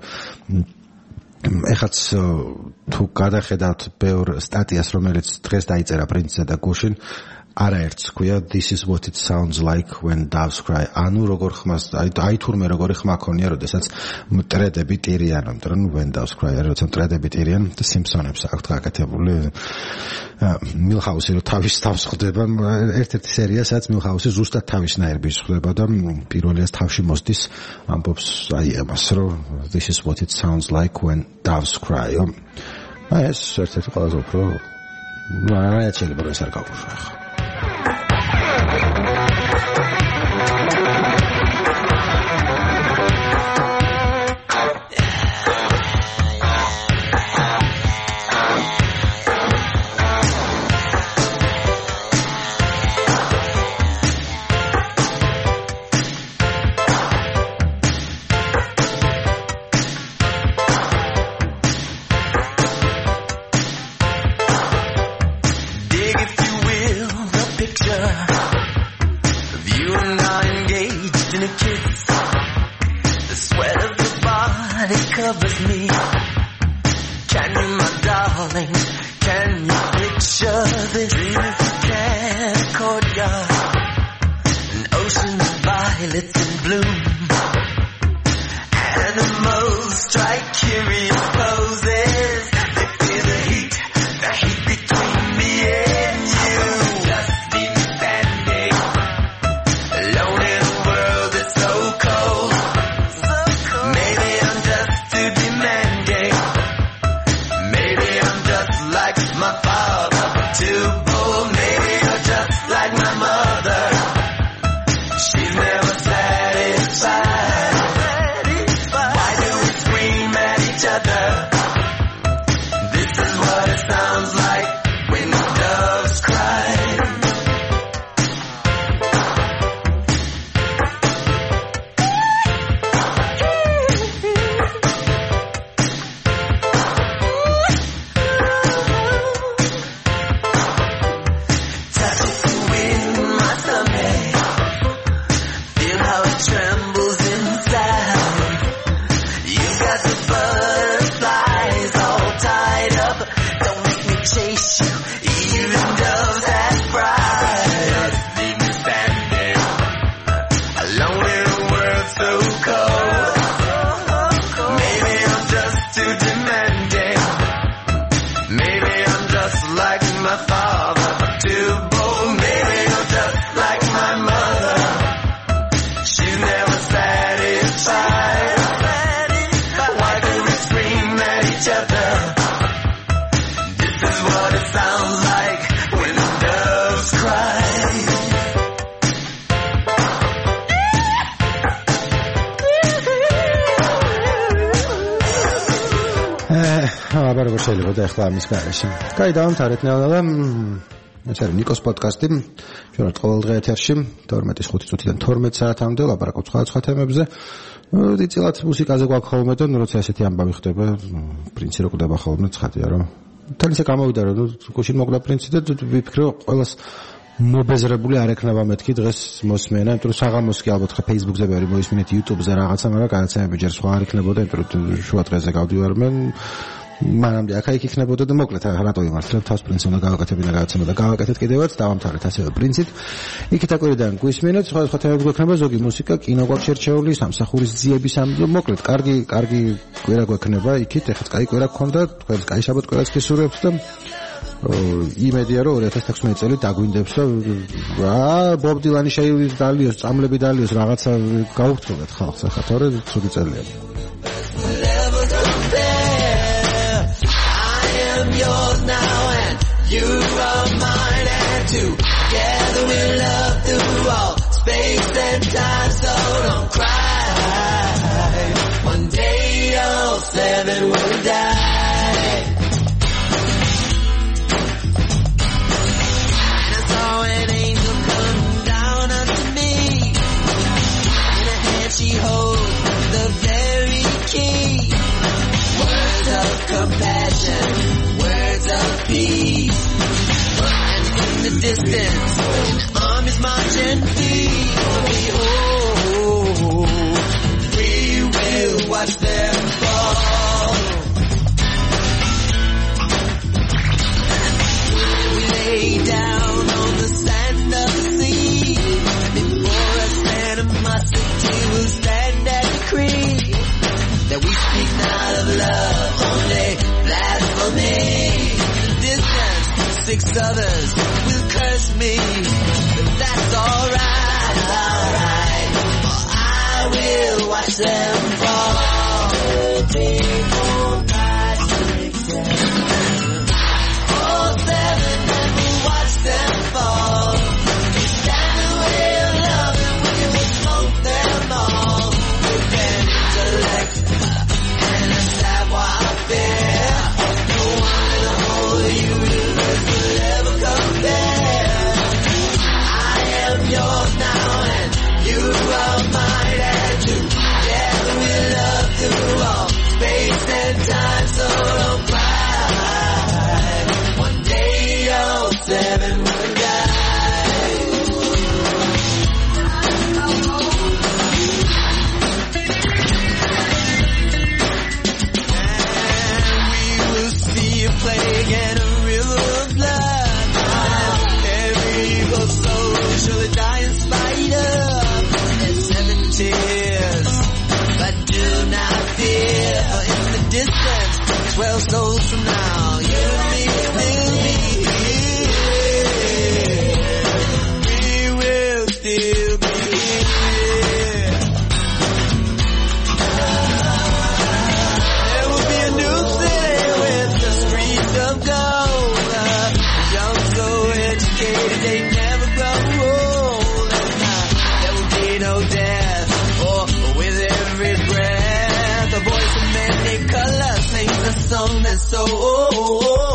ეხაც თუ გადახედავთ ბევრ სტატიას, რომელიც დღეს დაიწერა პრინცსა და გუშინ, არაერთს ქვია This is what it sounds like when doves cry. ანუ როგორ ხმას, აი თურმე როგორი ხმა ქონია, როდესაც მტრედები ტირიან, ანუ when doves cry, როცა მტრედები ტირიან და სიმფსონებს აქვთ გაკეთებული მილჰაუსი რო თავის თავს ხვდება, ერთ-ერთი სერია, სადაც მილჰაუსი ზუსტად თავისნაირ ბიჭს ხვდება და პირველიას თავში მოსდის, ამბობს აი ამას, რომ This is what it sounds like when doves cry. აი ეს ერთ-ერთი ყველაზე უფრო ნუ არა შეიძლება რომ ეს არ გავუშვი ახლა.
Just together. This is what it sounds like when the doves cry.
აბა როგორ შეიძლება და ახლა ამის გარეშე. კაი, დავამთავრეთ ნელა და ეს არის ნიკოს პოდკასტი. ჩვენ ვართ ყოველდღე ეთერში თორმეტის ხუთი წუთიდან თორმეტ საათამდე ლაპარაკობთ სხვადასხვა თემებზე. დიწილად მუსიკაზე გვაქვს ხოლმე და როცა ესეთი ამბავი ხდება, პრინცი რო კვდება ხოლმე ცხადია რომ თელი ისე გამოვიდა რომ გუშინ მოკლა პრინცი და ვიფიქრე ყველას მობეზრებული არ ექნება მეთქი დღეს მოსმენა, იმიტომ რომ საღამოს კი ალბათ ხა Facebook-ზე ვერი მოისმინეთ, YouTube-ზე რაღაცა, მაგრამ განაცემები ჯერ სხვა არ იქნებოდა, იმიტომ რომ შუა დღეზე გავდივარ მე მანამდე აქა-იქ იქნებოდა და მოკლედ რატო იმართლებ თავს პრინცი უნდა გავაკეთებინა რაღაცა და გავაკეთეთ კიდევაც დავამთავრეთ ასევე პრინცით. იქით აკვირიდან გვისმინეთ სხვადასხვა თემები გვექნება, ზოგი მუსიკა, კინო გვაქვს შერჩეული, სამსახურის ძიების ამ მოკლედ კარგი კარგი კვირა გვექნება იქით. ეხლა კაი კვირა გქონდა, თქვენს კაი შაბათ კვირას გისურვებთ და იმედია რომ ორი ათას თექვსმეტი წელი დაგვინდებს და აა ბობ დილანი შეიდალიოს, წამლები დალიოს, რაღაცა გაუხტობთ ხალხს ახლა თორე ცუდი წელია.
Yours now and you are mine, and together we'll love through all space and time, so don't cry. One day all seven will die. And I saw an angel come down unto me. In her hand she holds the very key. Words of compassion, of peace, and in the distance an army's marching behold, we will watch them fall. We lay down on the sand of the sea, before us animosity will stand and decree that we speak not of love, only blasphemy. Six others will curse me, but that's alright, alright. I will watch them fall. Four, five, six, seven. All seven, and we'll watch them fall. We stand away of love and we will smoke them all. With an intellect and a savoir faire. No one in the whole universe will ever compare. I am yours now and you are mine, and together we love through all space and time, so don't cry. One day all seven will die. And we will see a plague and a river of blood. Every evil soul shall die in spite of. And seven tears, but do not fear, for in the distance, twelve souls from now, you and me will be here. We will still be here. There will be a new city with the streets of gold. Young, so educated, they never grow old. And uh, there will be no death, for with every breath, the voice of many colors sings a song that's so old.